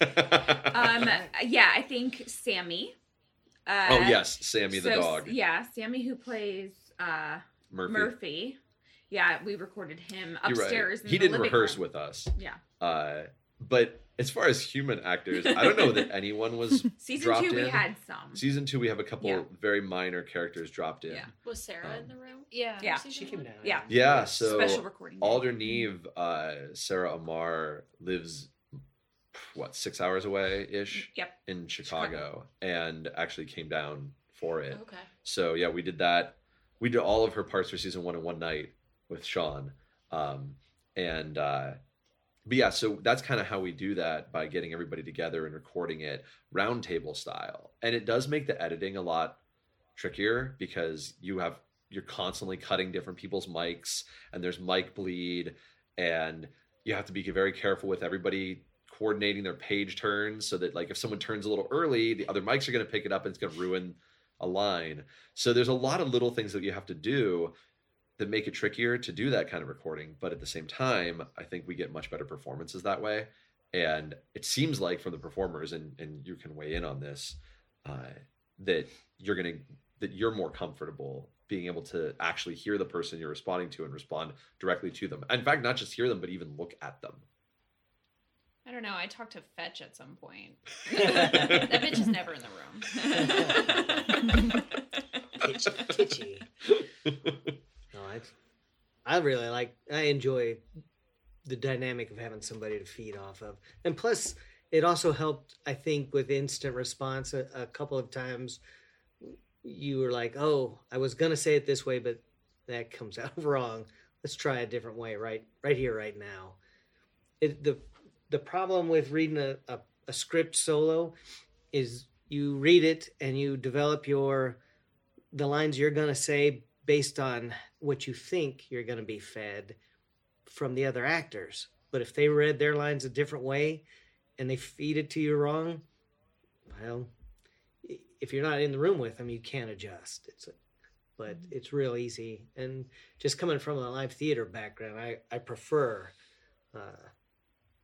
Um, yeah, I think Sammy. Uh, oh yes, Sammy the so, dog, Yeah, Sammy who plays uh, Murphy. Murphy. Yeah, we recorded him You're right. upstairs. In He the didn't living rehearse room. with us. Yeah. Uh, but as far as human actors, I don't know that anyone was Season dropped two, we in. had some. Season two, we have a couple Yeah. very minor characters dropped in. Yeah. Was Sarah Um, in the room? Yeah. Yeah. Season She came one? down. Yeah. Yeah, so Special recording. day. Alder Neve, uh, Sarah Amar lives what six hours away ish Yep. in Chicago, and actually came down for it. Okay. So yeah, we did that. We did all of her parts for season one in one night with Sean, um, and uh, but yeah, so that's kind of how we do that, by getting everybody together and recording it round table style. And it does make the editing a lot trickier, because you have you're constantly cutting different people's mics, and there's mic bleed, and you have to be very careful with everybody coordinating their page turns, so that like if someone turns a little early, the other mics are going to pick it up and it's going to ruin a line. So there's a lot of little things that you have to do that make it trickier to do that kind of recording. But at the same time, I think we get much better performances that way. And it seems like from the performers, and, and you can weigh in on this, uh, that you're going to, that you're more comfortable being able to actually hear the person you're responding to and respond directly to them. In fact, not just hear them, but even look at them. I don't know. I talked to Fetch at some point. That bitch is never in the room. Kitschy, kitschy. No, I, I really like, I enjoy the dynamic of having somebody to feed off of. And plus, it also helped, I think, with instant response. A, a couple of times you were like, oh, I was going to say it this way, but that comes out wrong. Let's try a different way right right here, right now. It, the the problem with reading a, a, a script solo is you read it and you develop your the lines you're going to say based on what you think you're going to be fed from the other actors. But if they read their lines a different way and they feed it to you wrong, well, if you're not in the room with them, you can't adjust. It's a, but it's real easy. And just coming from a live theater background, I, I prefer uh,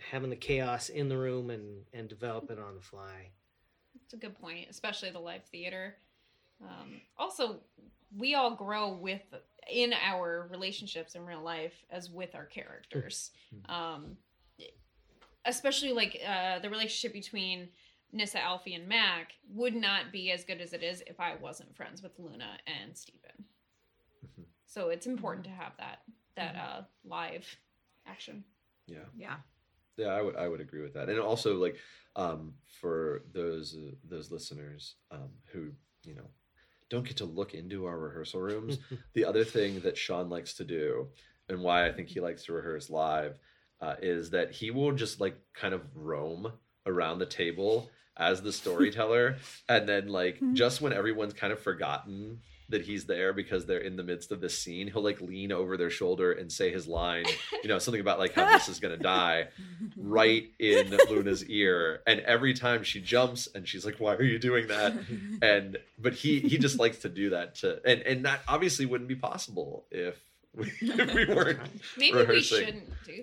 having the chaos in the room and and develop it on the fly. It's a good point, especially the live theater. Um, also, we all grow with in our relationships in real life as with our characters. Um, especially like uh, the relationship between Nissa, Alfie, and Mac would not be as good as it is if I wasn't friends with Luna and Steven. Mhm. So it's important to have that that uh, live action. Yeah. Yeah. Yeah, I would I would agree with that. And also like um for those uh, those listeners um who, you know, don't get to look into our rehearsal rooms, the other thing that Sean likes to do and why I think he likes to rehearse live uh, is that he will just like kind of roam around the table as the storyteller and then like just when everyone's kind of forgotten that he's there because they're in the midst of this scene, he'll like lean over their shoulder and say his line, you know, something about like how this is gonna die right in Luna's ear. And every time she jumps and she's like, why are you doing that? And but he he just likes to do that to and, and that obviously wouldn't be possible if we, if we weren't Maybe rehearsing. we shouldn't do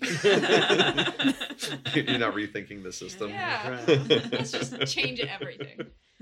that. You're not rethinking the system. Yeah. Right. Let's just change everything.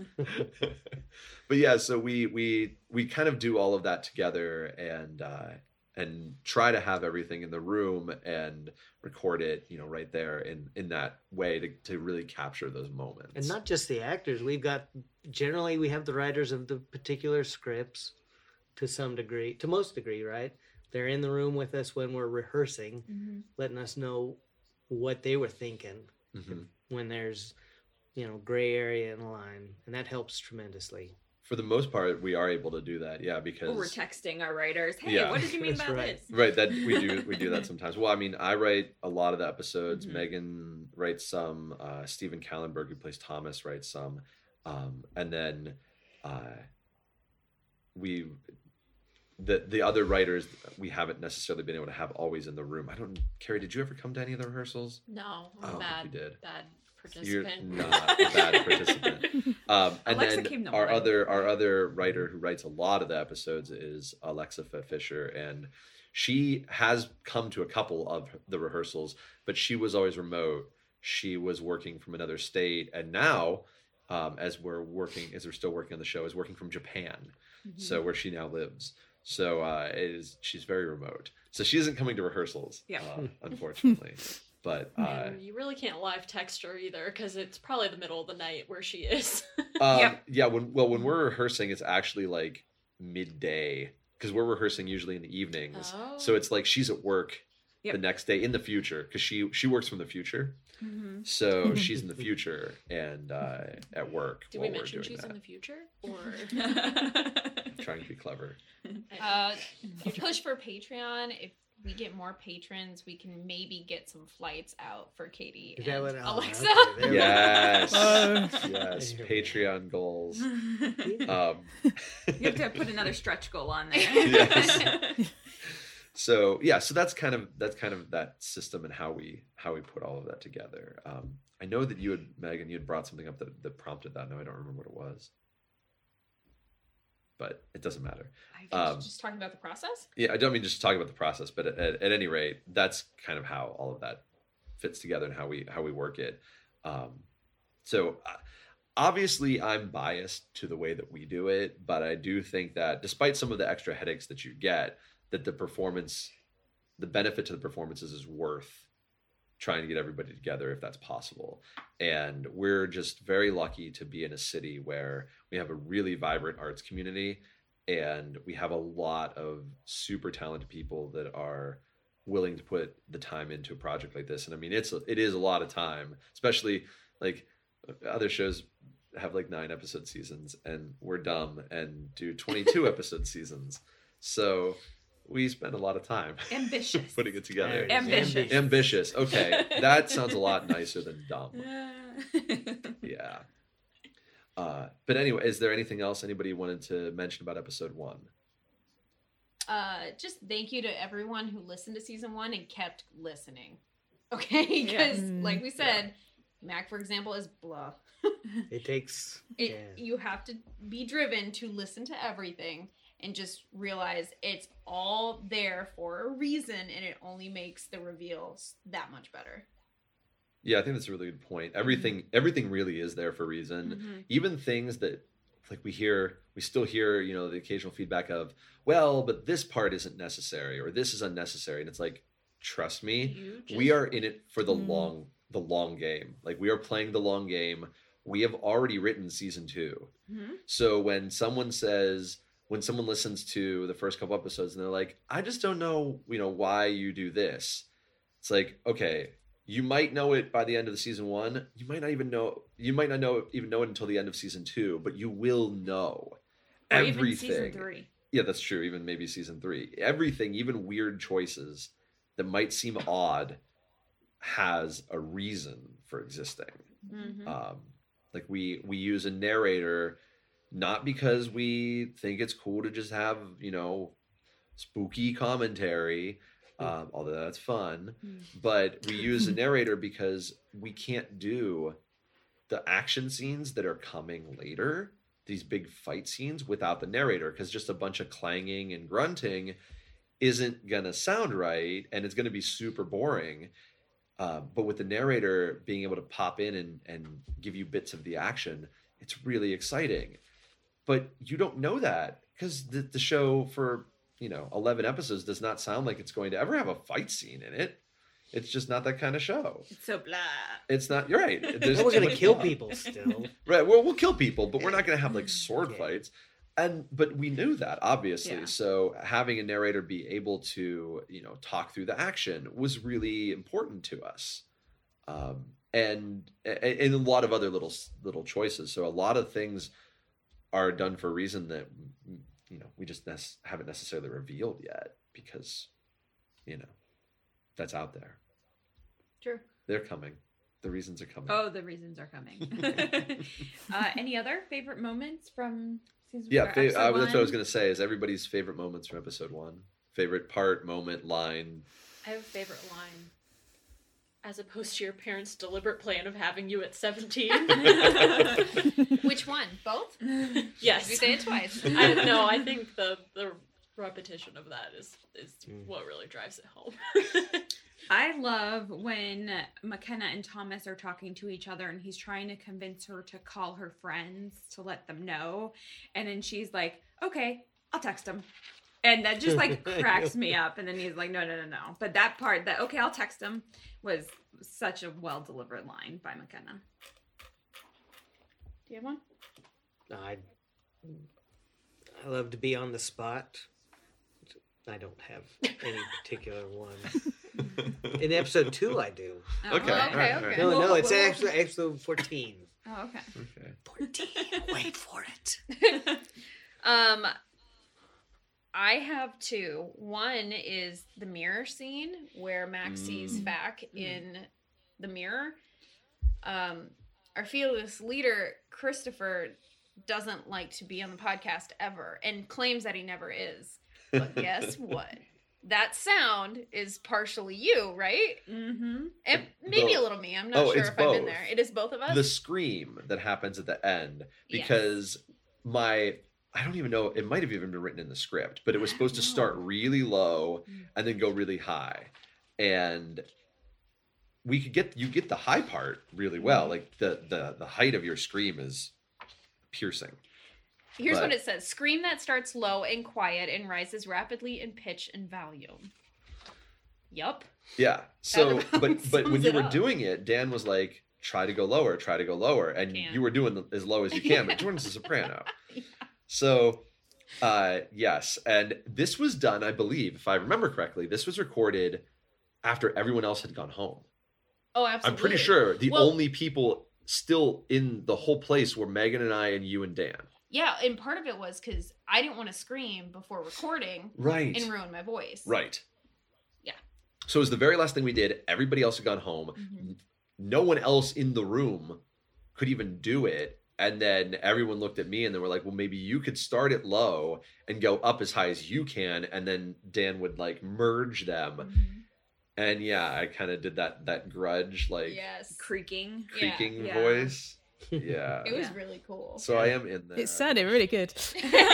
But yeah, so we we we kind of do all of that together and uh and try to have everything in the room and record it, you know, right there in in that way to to really capture those moments. And not just the actors. We've got generally we have the writers of the particular scripts to some degree, to most degree, right? They're in the room with us when we're rehearsing, Mm-hmm. letting us know what they were thinking Mhm. when there's, you know, gray area in the line, and that helps tremendously. For the most part, we are able to do that, yeah, because Or we're texting our writers. Hey, Yeah. what did you mean That's by right. this? right that we do we do that sometimes. Well, I mean, I write a lot of the episodes. Mhm. Megan writes some. Uh, Stephen Kallenberg, who plays Thomas, writes some, um, and then uh, we. The the other writers we haven't necessarily been able to have always in the room. I don't. Carrie, did you ever come to any of the rehearsals? No, I'm Oh, a bad, you did. bad You're participant. not a bad participant. Um, and Alexa came then to our one. other our other writer who writes a lot of the episodes is Alexa F- Fisher, and she has come to a couple of the rehearsals, but she was always remote. She was working from another state, and now, um, as we're working, as we're still working on the show, is working from Japan, so where she now lives. So uh, it is she's very remote, so she isn't coming to rehearsals, Yeah. uh, unfortunately. But uh, And you really can't live text her either because it's probably the middle of the night where she is. Um, Yep. Yeah, when well when we're rehearsing, it's actually like midday because we're rehearsing usually in the evenings. Oh. So it's like she's at work Yep. the next day in the future because she she works from the future. Mm-hmm. So she's in the future and uh, at work. Did while we we're mention doing she's that. in the future? Or I'm trying to be clever. Uh, push for Patreon. If we get more patrons, we can maybe get some flights out for Katie Is that and what- oh, Alexa. okay, there we go. Yes, Oh. yes. There we go. Patreon goals. you Um, have to put another stretch goal on there. Yes. So yeah, so that's kind of that's kind of that system and how we how we put all of that together. Um, I know that you had Megan, you had brought something up that, that prompted that. No, I don't remember what it was, but it doesn't matter. I think Um, just talking about the process. Yeah, I don't mean just to talk about the process, but at, at, at any rate, that's kind of how all of that fits together and how we how we work it. Um, so uh, obviously, I'm biased to the way that we do it, but I do think that despite some of the extra headaches that you get, that the performance, the benefit to the performances is worth trying to get everybody together if that's possible. And we're just very lucky to be in a city where we have a really vibrant arts community and we have a lot of super talented people that are willing to put the time into a project like this. And I mean, it's it is a lot of time, especially like other shows have like nine episode seasons and we're dumb and do twenty-two episode seasons. So we spend a lot of time Ambitious. putting it together. There it is. Ambitious. Ambitious. Okay. That sounds a lot nicer than dumb. Yeah. Uh, but anyway, is there anything else anybody wanted to mention about episode one? Uh, just thank you to everyone who listened to season one and kept listening. Okay, Yeah. because Mm. like we said, Mac, for example, is blah. It takes It, yeah. You have to be driven to listen to everything and just realize it's all there for a reason, and it only makes the reveals that much better. Yeah, I think that's a really good point. Everything everything really is there for a reason. Mm-hmm. Even things that like we hear we still hear, you know, the occasional feedback of, well, but this part isn't necessary or this is unnecessary. And it's like, trust me, You just- we are in it for the Mm. long the long game. Like we are playing the long game. We have already written season two. Mm-hmm. So when someone says, when someone listens to the first couple episodes and they're like, I just don't know, you know, why you do this. It's like, okay, you might know it by the end of the season one. You might not even know, you might not know even know it until the end of season two, but you will know Or everything. even season three. Yeah, that's true. Even maybe season three. Everything, even weird choices that might seem odd, has a reason for existing. Mm-hmm. Um, like we we use a narrator not because we think it's cool to just have, you know, spooky commentary, um, although that's fun, Mm. but we use a narrator because we can't do the action scenes that are coming later, these big fight scenes, without the narrator, because just a bunch of clanging and grunting isn't gonna sound right, and it's gonna be super boring. Uh, but with the narrator being able to pop in and, and give you bits of the action, it's really exciting. But you don't know that because the, the show for, you know, eleven episodes does not sound like it's going to ever have a fight scene in it. It's just not that kind of show. It's so blah. It's not, you're right. There's Well, we're gonna like- kill people still. Right. Well, we'll kill people, but we're not going to have like sword Yeah. fights. And but we knew that obviously. Yeah. So having a narrator be able to, you know, talk through the action was really important to us. Um, and and a lot of other little little choices. So a lot of things are done for a reason that, you know, we just nec- haven't necessarily revealed yet because, you know, that's out there. True. They're coming. The reasons are coming. Oh, the reasons are coming. uh, any other favorite moments from season Yeah, or fa- episode uh, that's what I was one? going to say. Is everybody's favorite moments from episode one? Favorite part, moment, line. I have a favorite line. As opposed to your parents' deliberate plan of having you at seventeen. Which one? Both? Yes. You say it twice. I, no, I think the the repetition of that is is Mm. what really drives it home. I love when McKenna and Thomas are talking to each other and he's trying to convince her to call her friends to let them know. And then she's like, okay, I'll text them. And that just like cracks me up. And then he's like, no, no, no, no. But that part, that, okay, I'll text him, was such a well delivered line by McKenna. Do you have one? I I love to be on the spot. I don't have any particular one. In episode two, I do. Oh, Okay, okay, all right, all okay. right. No, no, it's Whoa, whoa, whoa. actually episode fourteen. Oh, okay. Okay. fourteen. Wait for it. Um, I have two. One is the mirror scene where Max sees Mm. Fack in the mirror. Um, our fearless leader, Christopher, doesn't like to be on the podcast ever and claims that he never is. But guess what? That sound is partially you, right? Mm-hmm. And maybe The- a little me. I'm not Oh, sure it's if I'm in both. there. It is both of us? The scream that happens at the end, Yes. because my I don't even know, it might have even been written in the script, but it was supposed to start really low and then go really high. And we could get you get the high part really well. Like the the the height of your scream is piercing. Here's But- what it says. Scream that starts low and quiet and rises rapidly in pitch and volume. Yup. Yeah. So about but but when sums you it were up. doing it, Dan was like, try to go lower, try to go lower. And Can't. you were doing the- as low as you can, but Jordan's a soprano. So uh yes, and this was done, I believe, if I remember correctly, this was recorded after everyone else had gone home. Oh, absolutely. I'm pretty sure the Well- only people still in the whole place were Megan and I and you and Dan. Yeah, and part of it was because I didn't want to scream before recording Right. and ruin my voice. Right. Yeah. So it was the very last thing we did. Everybody else had gone home. Mhm. No one else in the room could even do it. And then everyone looked at me and they were like, well, maybe you could start it low and go up as high as you can. And then Dan would like merge them. Mhm. And yeah, I kind of did that, that grudge, like Yes. Creaking. Yeah. creaking Yeah. voice. Yeah. It was Yeah. really cool. So I am in there. It sounded really good.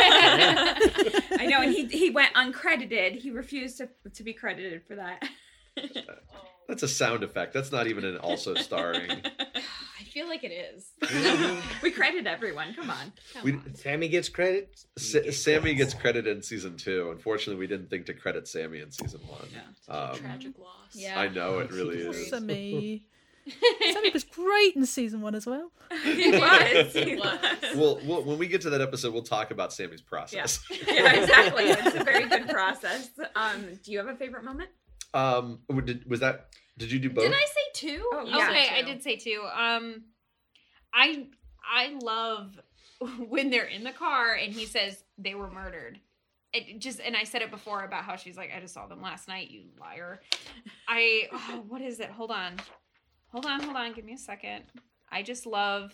I know, and he he went uncredited. He refused to to be credited for that. That's a sound effect. That's not even an also starring. I feel like it is. We credit everyone. Come on. Come We- on. Sammy gets credit. Sa- You get Sammy credit. gets credited in season two. Unfortunately, we didn't think to credit Sammy in season one. Yeah. Um, Tragic loss. Yeah. I know it really Poor is. Sammy. Sammy was great in season one as well. He was. He Was. was. We'll, we'll, when we get to that episode, we'll talk about Sammy's Yeah. process. Yeah, exactly. It's a very good process. Um, do you have a favorite moment? Um, w- did, was that? Did you do both? Did I say two? Oh, yeah. Okay, I Two. did say two. Um, I I love when they're in the car and he says they were murdered. It just and I said it before about how she's like, I just saw them last night, you liar. I oh, what is it? Hold on, hold on, hold on. Give me a second. I just love.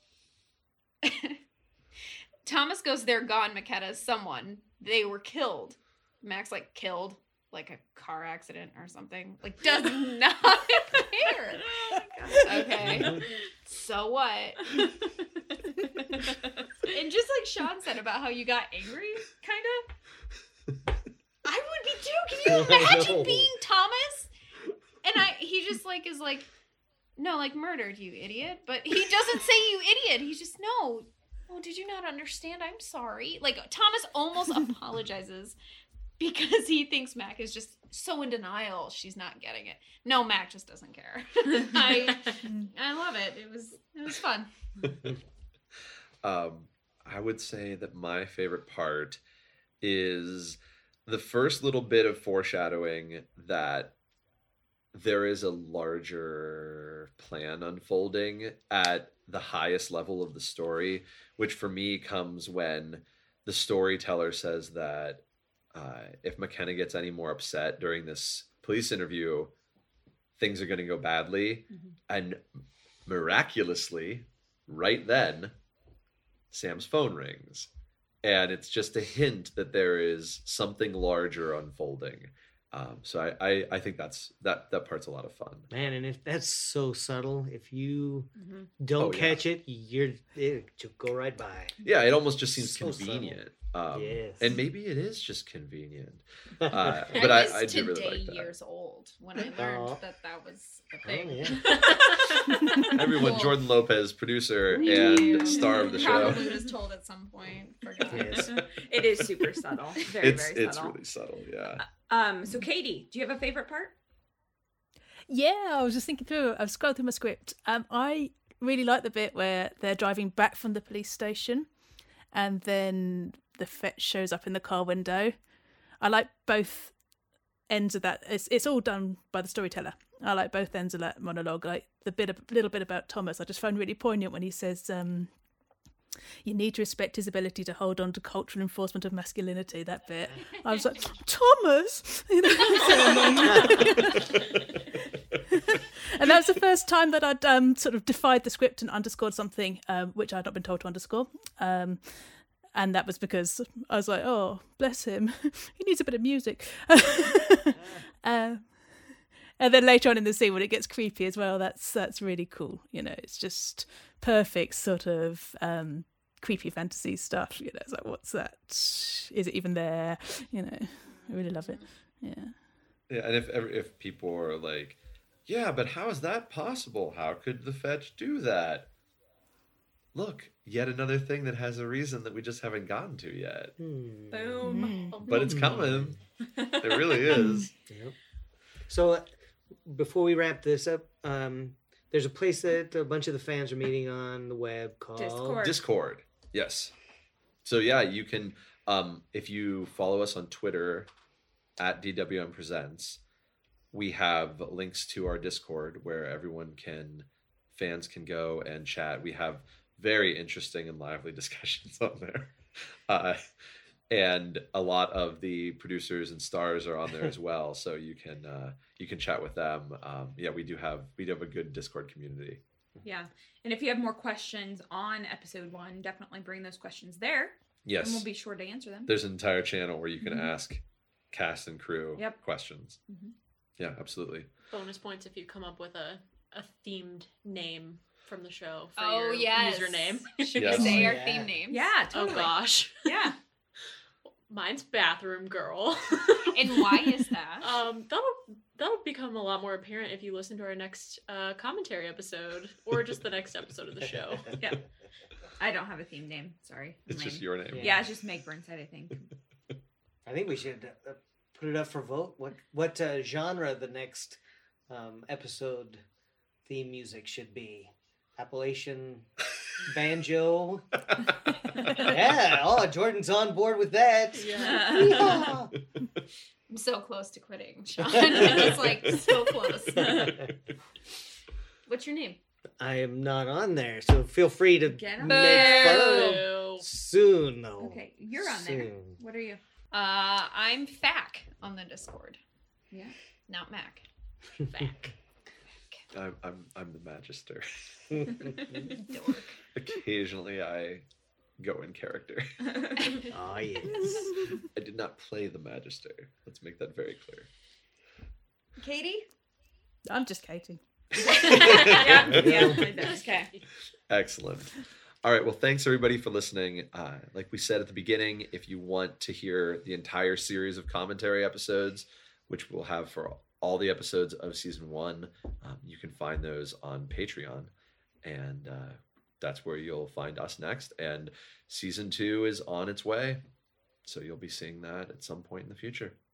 Thomas goes, they're gone. Makeda, someone. They were killed. Max like killed. Like a car accident or something. Like, does not care. Okay. So what? And just like Sean said about how you got angry, kind of. I would be too. Can you imagine No. being Thomas? And I, he just like is like, no, like murdered, you idiot. But he doesn't say you idiot. He's just no. Oh, did you not understand? I'm sorry. Like Thomas almost apologizes. Because he thinks Mac is just so in denial, she's not getting it. No, Mac just doesn't care. I I love it. It was it was fun. Um, I would say that my favorite part is the first little bit of foreshadowing that there is a larger plan unfolding at the highest level of the story, which for me comes when the storyteller says that uh, if McKenna gets any more upset during this police interview, things are going to go badly. Mhm. And miraculously, right then, Sam's phone rings. And it's just a hint that there is something larger unfolding. Um, so I, I, I think that's that that part's a lot of fun. Man, and if that's so subtle, if you Mhm. don't Oh, yeah. catch it, you're it will go right by. Yeah, it almost just seems So subtle. convenient. Um, Yes. And maybe it is just convenient. Uh, I but I, was I do really today like that. years old when I learned Aw. that that was a Oh, thing. yeah. Everyone, Cool. Jordan Lopez, producer Me and too. star of the show. Probably was told at some point. Forgot. Yes. It is super subtle. Very, It's very it's subtle. really subtle, yeah. Um, so Katie, do you have a favorite part? Yeah, I was just thinking through. I've scrolled through my script. Um, I really like the bit where they're driving back from the police station, and then the fetch shows up in the car window. I like both ends of that. It's it's all done by the storyteller. I like both ends of that monologue. Like the bit, a little bit about Thomas. I just found really poignant when he says, um, "You need to respect his ability to hold on to cultural enforcement of masculinity." That bit, I was like, Thomas, you know. And that was the first time that I'd um, sort of defied the script and underscored something um, which I'd not been told to underscore. Um, and that was because I was like, oh, bless him. He needs a bit of music. uh, and then later on in the scene when it gets creepy as well, that's that's really cool. You know, it's just perfect sort of um, creepy fantasy stuff. You know, it's like, what's that? Is it even there? You know, I really love it. Yeah. Yeah, and if ever if people are like, yeah, but how is that possible? How could the fetch do that? Look, yet another thing that has a reason that we just haven't gotten to yet. Hmm. Boom. But it's coming. It really is. Yep. So uh, before we wrap this up, um, there's a place that a bunch of the fans are meeting on the web called Discord. Discord. Yes. So yeah, you can um if you follow us on Twitter at D W M Presents, we have links to our Discord where everyone can fans can go and chat. We have very interesting and lively discussions on there. Uh, and a lot of the producers and stars are on there as well, so you can uh, you can chat with them. Um, yeah, we do have we do have a good Discord community. Yeah. And if you have more questions on episode one, definitely bring those questions there. Yes, And we'll be sure to answer them. there's an entire channel where you can Mhm. ask cast and crew Yep. questions. Mhm. Yeah, absolutely. Bonus points if you come up with a, a themed name from the show for Oh your yes. username. Should Yes. we say Oh, our yeah. theme names? Yeah, Oh totally. gosh. Yeah. Mine's Bathroom Girl. And why is that? um, that'll that'll become a lot more apparent if you listen to our next uh, commentary episode or just the next episode of the show. Yeah. I don't have a theme name. Sorry. It's Lame. just your name. Yeah. Yeah, it's just Meg Burnside, I think. I think we should uh, put it up for vote. What what uh, genre the next um, episode theme music should be? Appalachian banjo. Yeah. Oh, Jordan's on board with that. Yeah. Yeehaw. I'm so close to quitting, Sean. It's like so close. What's your name? I am not on there, so feel free to Get 'em make there. fun of Boo. soon, though. Okay, you're on there. Soon. What are you? Uh, I'm F A C on the Discord, Yeah. not Mac. Back. I'm, I'm I'm the Magister. Dork. Occasionally, I go in character. Oh yes. I did not play the Magister. Let's make that very clear. Katie? I'm just Katie. yeah, yeah. Okay. Excellent. All right. Well, thanks everybody for listening. Uh, like we said at the beginning, if you want to hear the entire series of commentary episodes, which we'll have for all the episodes of season one, um, you can find those on Patreon. And uh, that's where you'll find us next. And season two is on its way. So you'll be seeing that at some point in the future.